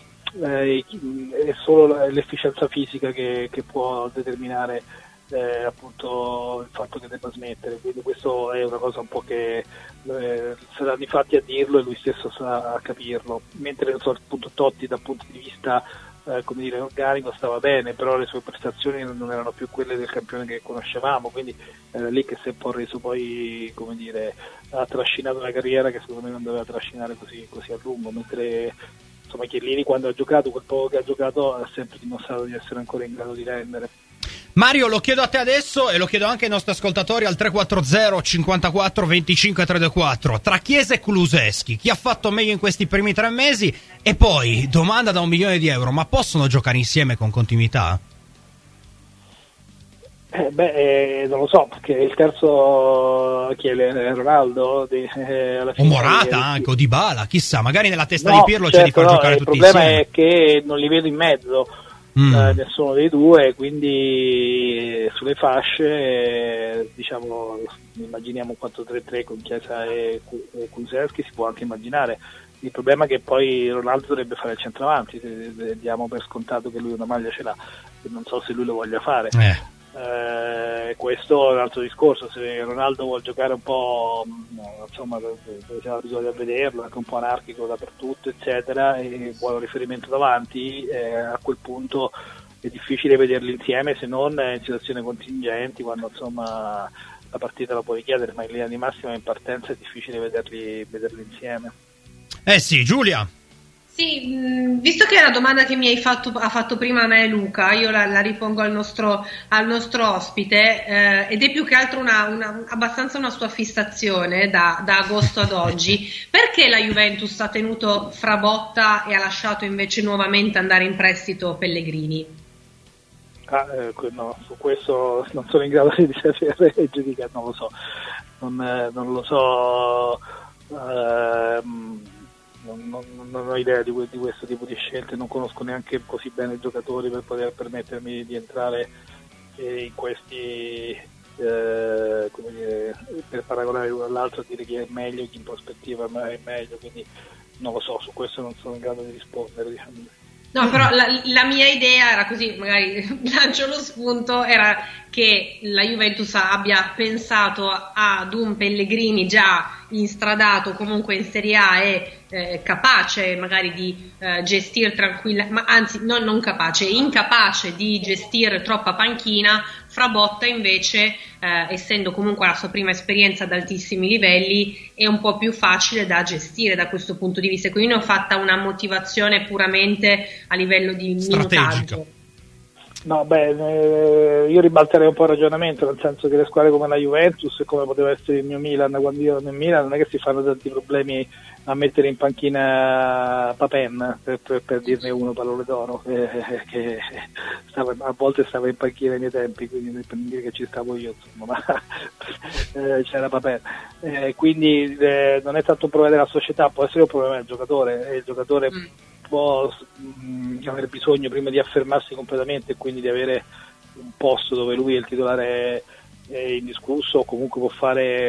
eh, è solo l'efficienza fisica che, che può determinare eh, appunto il fatto che debba smettere, quindi questo è una cosa un po' che eh, saranno i fatti a dirlo e lui stesso sa a capirlo, mentre so, appunto Totti dal punto di vista Eh, come dire, organico stava bene, però le sue prestazioni non erano più quelle del campione che conoscevamo, quindi era lì che si è un po' reso poi, come dire, ha trascinato una carriera che secondo me non doveva trascinare così, così a lungo, mentre insomma Chiellini quando ha giocato, quel poco che ha giocato, ha sempre dimostrato di essere ancora in grado di rendere. Mario, lo chiedo a te adesso e lo chiedo anche ai nostri ascoltatori al tre quattro zero cinquantaquattro venticinque trentaquattro. Tra Chiesa e Kulusevski, chi ha fatto meglio in questi primi tre mesi? E poi, domanda da un milione di euro, ma possono giocare insieme con continuità? Eh, beh, eh, non lo so, perché il terzo chi è Ronaldo? Di, eh, alla fine o Morata è... anche, o Dybala, chissà, magari nella testa no, di Pirlo certo, c'è di far no, giocare il tutti problema insieme. è che non li vedo in mezzo. Mm. Eh, nessuno dei due, quindi eh, sulle fasce eh, diciamo immaginiamo un quattro tre tre con Chiesa e Kulusevski, si può anche immaginare. Il problema è che poi Ronaldo dovrebbe fare il centravanti, se, se diamo per scontato che lui una maglia ce l'ha, e non so se lui lo voglia fare. eh. Eh, Eh, questo è un altro discorso. Se Ronaldo vuole giocare un po', insomma, dove siamo abituati a vederlo, anche un po' anarchico dappertutto, eccetera, e vuole un riferimento davanti, eh, a quel punto è difficile vederli insieme, se non in situazioni contingenti, quando insomma la partita la puoi chiedere, ma in linea di massima in partenza è difficile vederli, vederli insieme. Eh sì, Giulia. Sì, mh, visto che è una domanda che mi hai fatto, ha fatto prima a me Luca, io la, la ripongo al nostro, al nostro ospite, eh, ed è più che altro una, una, abbastanza una sua fissazione da, da agosto ad oggi. Perché la Juventus ha tenuto Frabotta e ha lasciato invece nuovamente andare in prestito Pellegrini? Ah, eh, no, su questo non sono in grado di sapere e giudicare, non lo so, non, eh, non lo so. Ehm, Non, non, non ho idea di, di questo tipo di scelte, non conosco neanche così bene i giocatori per poter permettermi di entrare eh, in questi, eh, come dire, per paragonare l'uno all'altro, dire chi è meglio, chi in prospettiva è meglio, quindi non lo so, su questo non sono in grado di rispondere, diciamo. No, però la, la mia idea era così, magari lancio lo spunto, era che la Juventus abbia pensato ad un Pellegrini già instradato comunque in Serie A e eh, capace magari di eh, gestire tranquilla, ma anzi non, non capace, incapace di gestire troppa panchina. Frabotta invece, eh, essendo comunque la sua prima esperienza ad altissimi livelli, è un po' più facile da gestire da questo punto di vista, quindi ne ho fatta una motivazione puramente a livello di minutaggio. No, beh, eh, io ribalterei un po' il ragionamento, nel senso che le squadre come la Juventus, come poteva essere il mio Milan quando io ero in Milan, non è che si fanno tanti problemi a mettere in panchina Papen, per, per, per dirne uno, pallone d'oro, eh, che stava, a volte stava in panchina ai miei tempi, quindi per dire che ci stavo io, insomma, ma eh, c'era Papen. Eh, quindi eh, non è tanto un problema della società, può essere un problema del giocatore, e il giocatore mm. può mh, avere bisogno prima di affermarsi completamente e quindi di avere un posto dove lui è il titolare è indiscusso, o comunque può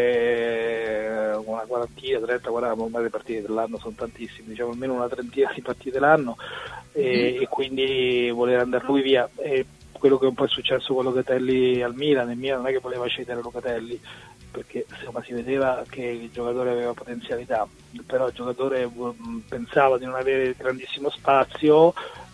fare una quarantina, trenta, quaranta, ormai le partite dell'anno sono tantissime, diciamo almeno una trentina di partite l'anno, e, mm. e quindi voler andare lui via. E quello che un po' è successo con Locatelli al Milan, il Milan non è che voleva cedere Locatelli, perché insomma si vedeva che il giocatore aveva potenzialità, però il giocatore mh, pensava di non avere grandissimo spazio,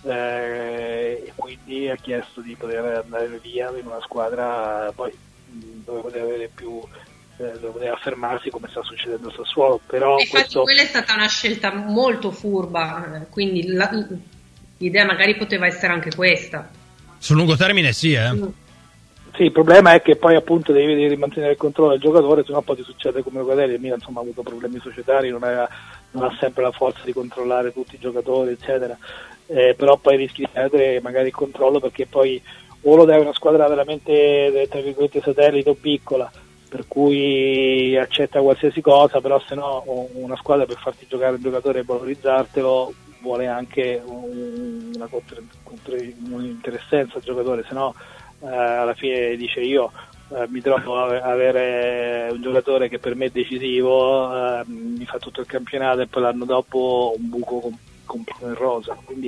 eh, e quindi ha chiesto di poter andare via in una squadra poi mh, dove poteva avere più, eh, dove poteva fermarsi, come sta succedendo al Sassuolo. Però infatti questo... quella è stata una scelta molto furba, quindi la, l'idea magari poteva essere anche questa. Sul lungo termine sì, eh. Mm. Sì, il problema è che poi appunto devi, devi mantenere il controllo del giocatore, sennò poi ti succede come Locatelli. Il Milan insomma ha avuto problemi societari, non, aveva, non ha sempre la forza di controllare tutti i giocatori, eccetera, eh, però poi rischi di perdere magari il controllo, perché poi o lo dai una squadra veramente tra virgolette satellite o piccola, per cui accetta qualsiasi cosa, però se no una squadra per farti giocare un giocatore e valorizzartelo vuole anche una interessenza al giocatore, se no Uh, alla fine dice io uh, mi trovo a avere un giocatore che per me è decisivo, uh, mi fa tutto il campionato e poi l'anno dopo un buco com- completo in rosa, quindi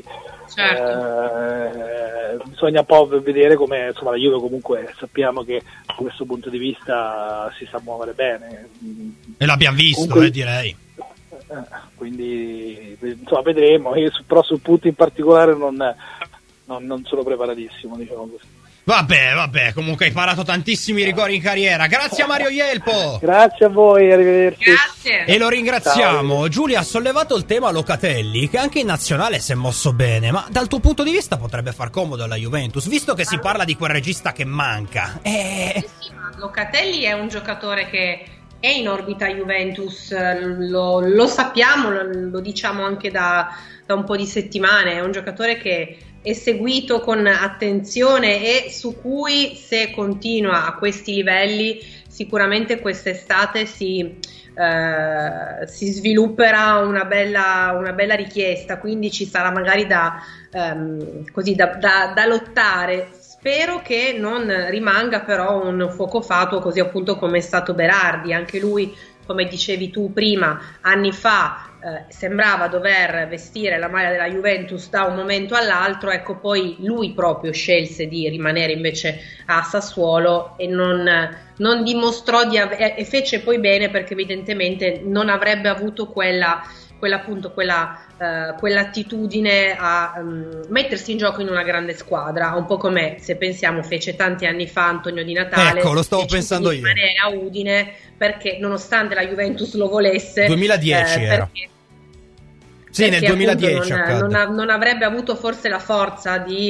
certo. uh, bisogna un po' vedere come, insomma, la Juve comunque sappiamo che da questo punto di vista si sa muovere bene e l'abbiamo visto, comunque, eh, direi uh, quindi insomma vedremo. Io su, però sul punto in particolare non, non, non sono preparatissimo, diciamo così. Vabbè, vabbè, comunque hai parato tantissimi rigori in carriera. Grazie a Mario Ielpo. Grazie a voi, arrivederci. Grazie. E lo ringraziamo. Ciao. Giulia ha sollevato il tema Locatelli, che anche in nazionale si è mosso bene, ma dal tuo punto di vista potrebbe far comodo alla Juventus, visto che si parla di quel regista che manca. E... Eh sì, ma Locatelli è un giocatore che è in orbita Juventus, lo, lo sappiamo, lo, lo diciamo anche da, da un po' di settimane. È un giocatore che è seguito con attenzione e su cui, se continua a questi livelli, sicuramente quest'estate si, eh, si svilupperà una bella, una bella richiesta, quindi ci sarà magari da, ehm, così, da, da, da lottare. Spero che non rimanga però un fuoco fatuo, così appunto come è stato Berardi, anche lui come dicevi tu prima, anni fa eh, sembrava dover vestire la maglia della Juventus da un momento all'altro, ecco poi lui proprio scelse di rimanere invece a Sassuolo e non, non dimostrò di ave- e fece poi bene, perché evidentemente non avrebbe avuto quella, quella appunto quella Uh, quell'attitudine a um, mettersi in gioco in una grande squadra, un po' come, se pensiamo, fece tanti anni fa Antonio Di Natale. Ecco, lo stavo pensando io. Rimanere a Udine perché nonostante la Juventus lo volesse, duemiladieci eh, era. Perché, sì, nel duemiladieci non, non, non avrebbe avuto forse la forza di,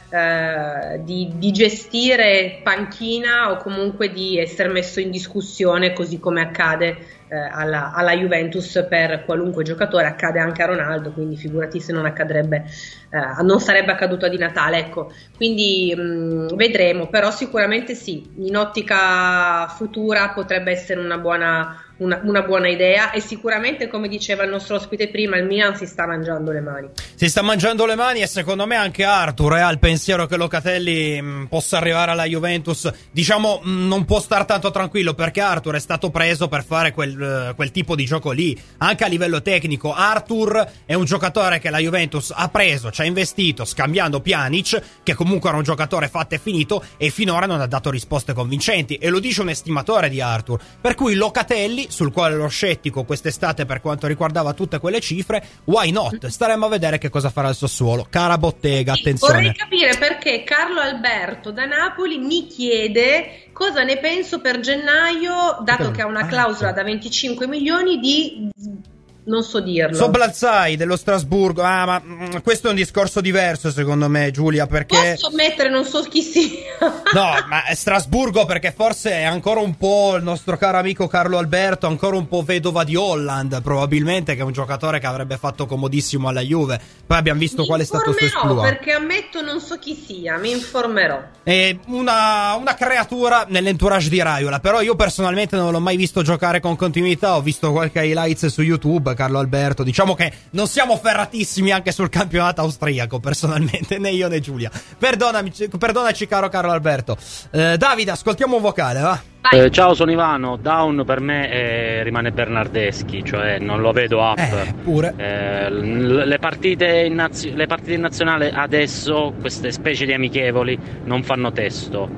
eh, di, di gestire panchina o comunque di essere messo in discussione, così come accade eh, alla, alla Juventus per qualunque giocatore, accade anche a Ronaldo, quindi figurati se non accadrebbe, eh, non sarebbe accaduto a Di Natale, ecco. Quindi mh, vedremo, però sicuramente sì, in ottica futura potrebbe essere una buona Una, una buona idea, e sicuramente, come diceva il nostro ospite prima, il Milan si sta mangiando le mani. Si sta mangiando le mani, e secondo me anche Arthur ha il pensiero che Locatelli mh, possa arrivare alla Juventus. Diciamo, mh, non può star tanto tranquillo, perché Arthur è stato preso per fare quel, uh, quel tipo di gioco lì, anche a livello tecnico. Arthur è un giocatore che la Juventus ha preso, ci ha investito scambiando Pjanic, che comunque era un giocatore fatto e finito, e finora non ha dato risposte convincenti, e lo dice un estimatore di Arthur. Per cui Locatelli, sul quale ero scettico quest'estate per quanto riguardava tutte quelle cifre, why not? Staremo a vedere che cosa farà il Sassuolo. Cara bottega, sì, attenzione. Vorrei capire perché Carlo Alberto da Napoli mi chiede cosa ne penso per gennaio, dato che ha una clausola da venticinque milioni di... non so dirlo. Soblazai dello Strasburgo. Ah, ma mh, questo è un discorso diverso secondo me, Giulia, perché posso mettere, non so chi sia. No, ma è Strasburgo perché forse è ancora un po' il nostro caro amico Carlo Alberto, ancora un po' vedova di Holland, probabilmente, che è un giocatore che avrebbe fatto comodissimo alla Juve. Poi abbiamo visto mi qual è stato il suo esploit. Perché ammetto non so chi sia, mi informerò. È una, una creatura nell'entourage di Raiola, però io personalmente non l'ho mai visto giocare con continuità, ho visto qualche highlights su YouTube. Carlo Alberto, diciamo che non siamo ferratissimi anche sul campionato austriaco, personalmente, né io né Giulia. Perdonami, perdonaci caro Carlo Alberto. eh, Davide, ascoltiamo un vocale, va? Eh, ciao, sono Ivano. Down per me eh, rimane Bernardeschi, cioè non lo vedo up. Eh, pure. Eh, le, partite in nazio- le partite in nazionale adesso, queste specie di amichevoli, non fanno testo.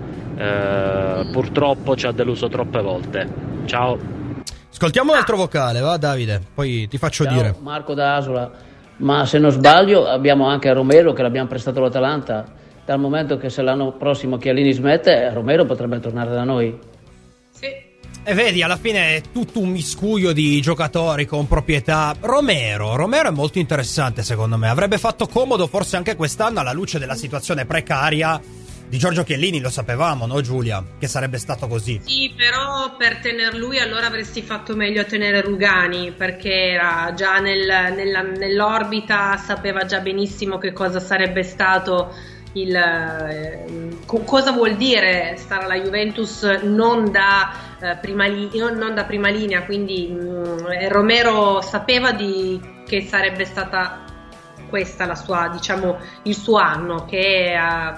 Eh, purtroppo ci ha deluso troppe volte. Ciao. Ascoltiamo un altro vocale, va Davide? Poi ti faccio Ciao, dire. Marco da Asola. Ma se non sbaglio abbiamo anche Romero che l'abbiamo prestato all'Atalanta. Dal momento che se l'anno prossimo Chiellini smette, Romero potrebbe tornare da noi. Sì. E vedi, alla fine è tutto un miscuglio di giocatori con proprietà. Romero, Romero è molto interessante secondo me. Avrebbe fatto comodo forse anche quest'anno, alla luce della situazione precaria di Giorgio Chiellini, lo sapevamo, no Giulia? Che sarebbe stato così. Sì, però per tener lui allora avresti fatto meglio a tenere Rugani, perché era già nel, nella, nell'orbita, sapeva già benissimo che cosa sarebbe stato il eh, co- cosa vuol dire stare alla Juventus non da, eh, prima, li- non da prima linea, quindi mh, Romero sapeva di, che sarebbe stata questa la sua, diciamo, il suo anno, che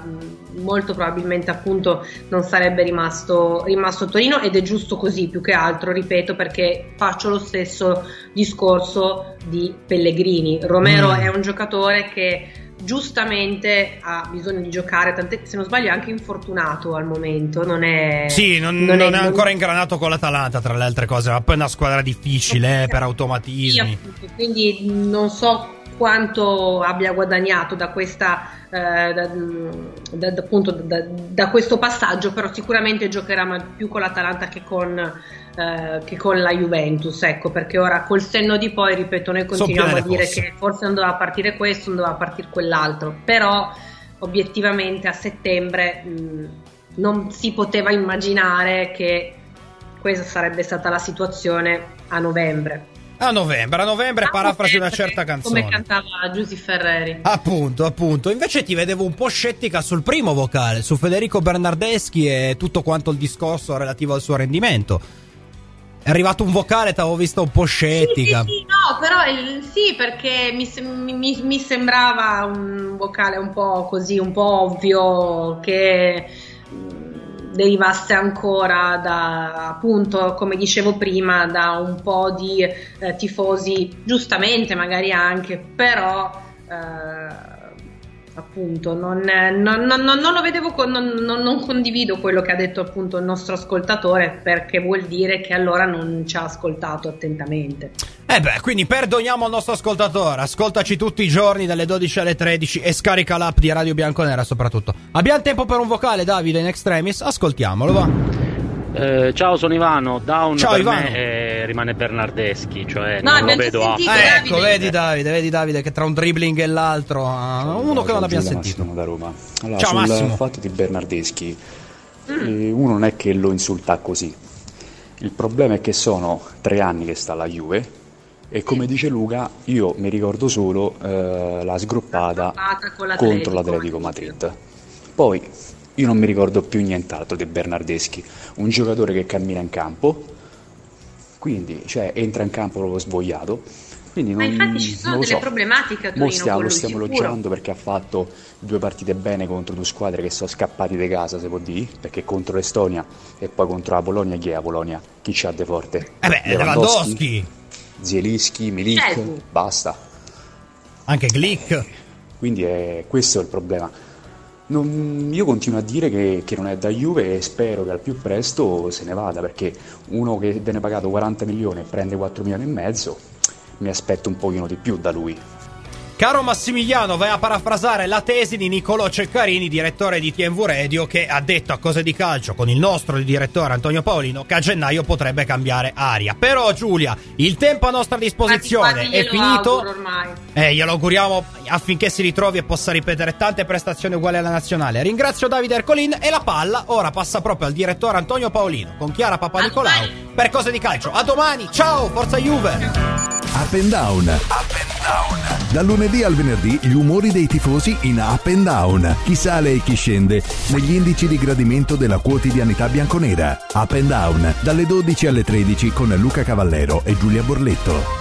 uh, molto probabilmente appunto non sarebbe rimasto rimasto a Torino, ed è giusto così, più che altro, ripeto, perché faccio lo stesso discorso di Pellegrini. Romero mm. è un giocatore che giustamente ha bisogno di giocare, tant'è che se non sbaglio è anche infortunato al momento, non è sì, non, non, non è, è ancora non... ingranato con l'Atalanta, tra le altre cose, ma poi è una squadra difficile, eh, per automatismi, sì, quindi non so quanto abbia guadagnato da questa eh, da, da, da, appunto, da, da questo passaggio, però sicuramente giocherà più con l'Atalanta che con, eh, che con la Juventus, ecco, perché ora col senno di poi, ripeto, noi continuiamo a dire fosse. che forse non doveva partire questo, non doveva partire quell'altro, però obiettivamente a settembre mh, non si poteva immaginare che questa sarebbe stata la situazione a novembre. A novembre, a novembre, ah, parafrasi una certa canzone. Come cantava Giusy Ferreri. Appunto, appunto. Invece ti vedevo un po' scettica sul primo vocale, su Federico Bernardeschi e tutto quanto il discorso relativo al suo rendimento. È arrivato un vocale, t'avevo visto un po' scettica. Sì, sì, sì, no, però il, sì, perché mi, mi, mi sembrava un vocale un po' così, un po' ovvio, che derivasse ancora da, appunto, come dicevo prima, da un po' di eh, tifosi, giustamente magari anche, però eh, appunto non, non, non, non lo vedevo, non, non, non condivido quello che ha detto appunto il nostro ascoltatore, perché vuol dire che allora non ci ha ascoltato attentamente. Eh beh, quindi perdoniamo il nostro ascoltatore, ascoltaci tutti i giorni dalle dodici alle tredici e scarica l'app di Radio Bianconera soprattutto. Abbiamo tempo per un vocale, Davide, in extremis? Ascoltiamolo, va. Eh, ciao, sono Ivano. Down ciao, per Ivano. me eh, rimane Bernardeschi, cioè no, non lo vedo a eh, ecco, vedi Davide, vedi Davide che tra un dribbling e l'altro uh, uno ciao, che non abbiamo Giulia, sentito. Massimo da Roma. Allora, ciao, sul Massimo. fatto di Bernardeschi, mm. eh, uno non è che lo insulta così. Il problema è che sono tre anni che sta alla Juve e come dice Luca, io mi ricordo solo eh, la sgroppata la contro l'Atletico Madrid. Poi io non mi ricordo più nient'altro di Bernardeschi, un giocatore che cammina in campo, quindi cioè entra in campo proprio svogliato. Quindi non, ma infatti ci sono delle so. problematiche a Torino. Mo stiamo, con lui, stiamo sicuro. elogiando perché ha fatto due partite bene contro due squadre che sono scappati di casa, se può dire, perché contro l'Estonia e poi contro la Polonia. Chi è la Polonia? Chi c'ha de forte? Eh beh, Lewandowski, Zielinski, Milik, Certo. basta. Anche Glick. Quindi è, questo è il problema. Non, io continuo a dire che, che non è da Juve e spero che al più presto se ne vada, perché uno che viene pagato quaranta milioni e prende quattro milioni e mezzo, mi aspetto un pochino di più da lui. Caro Massimiliano, vai a parafrasare la tesi di Niccolò Ceccarini, direttore di T M V Radio, che ha detto a Cose di Calcio con il nostro direttore Antonio Paolino che a gennaio potrebbe cambiare aria. Però Giulia, il tempo a nostra disposizione Quasi, quasi è finito. ormai. Eh, glielo auguriamo affinché si ritrovi e possa ripetere tante prestazioni uguali alla nazionale. Ringrazio Davide Ercolin e la palla ora passa proprio al direttore Antonio Paolino con Chiara Papanicolau per Cose di Calcio. A domani, ciao, forza Juve! Up and Down. Up and Down. Dal lunedì al venerdì gli umori dei tifosi in Up and Down. Chi sale e chi scende negli indici di gradimento della quotidianità bianconera. Up and Down dalle dodici alle tredici con Luca Cavallero e Giulia Borletto.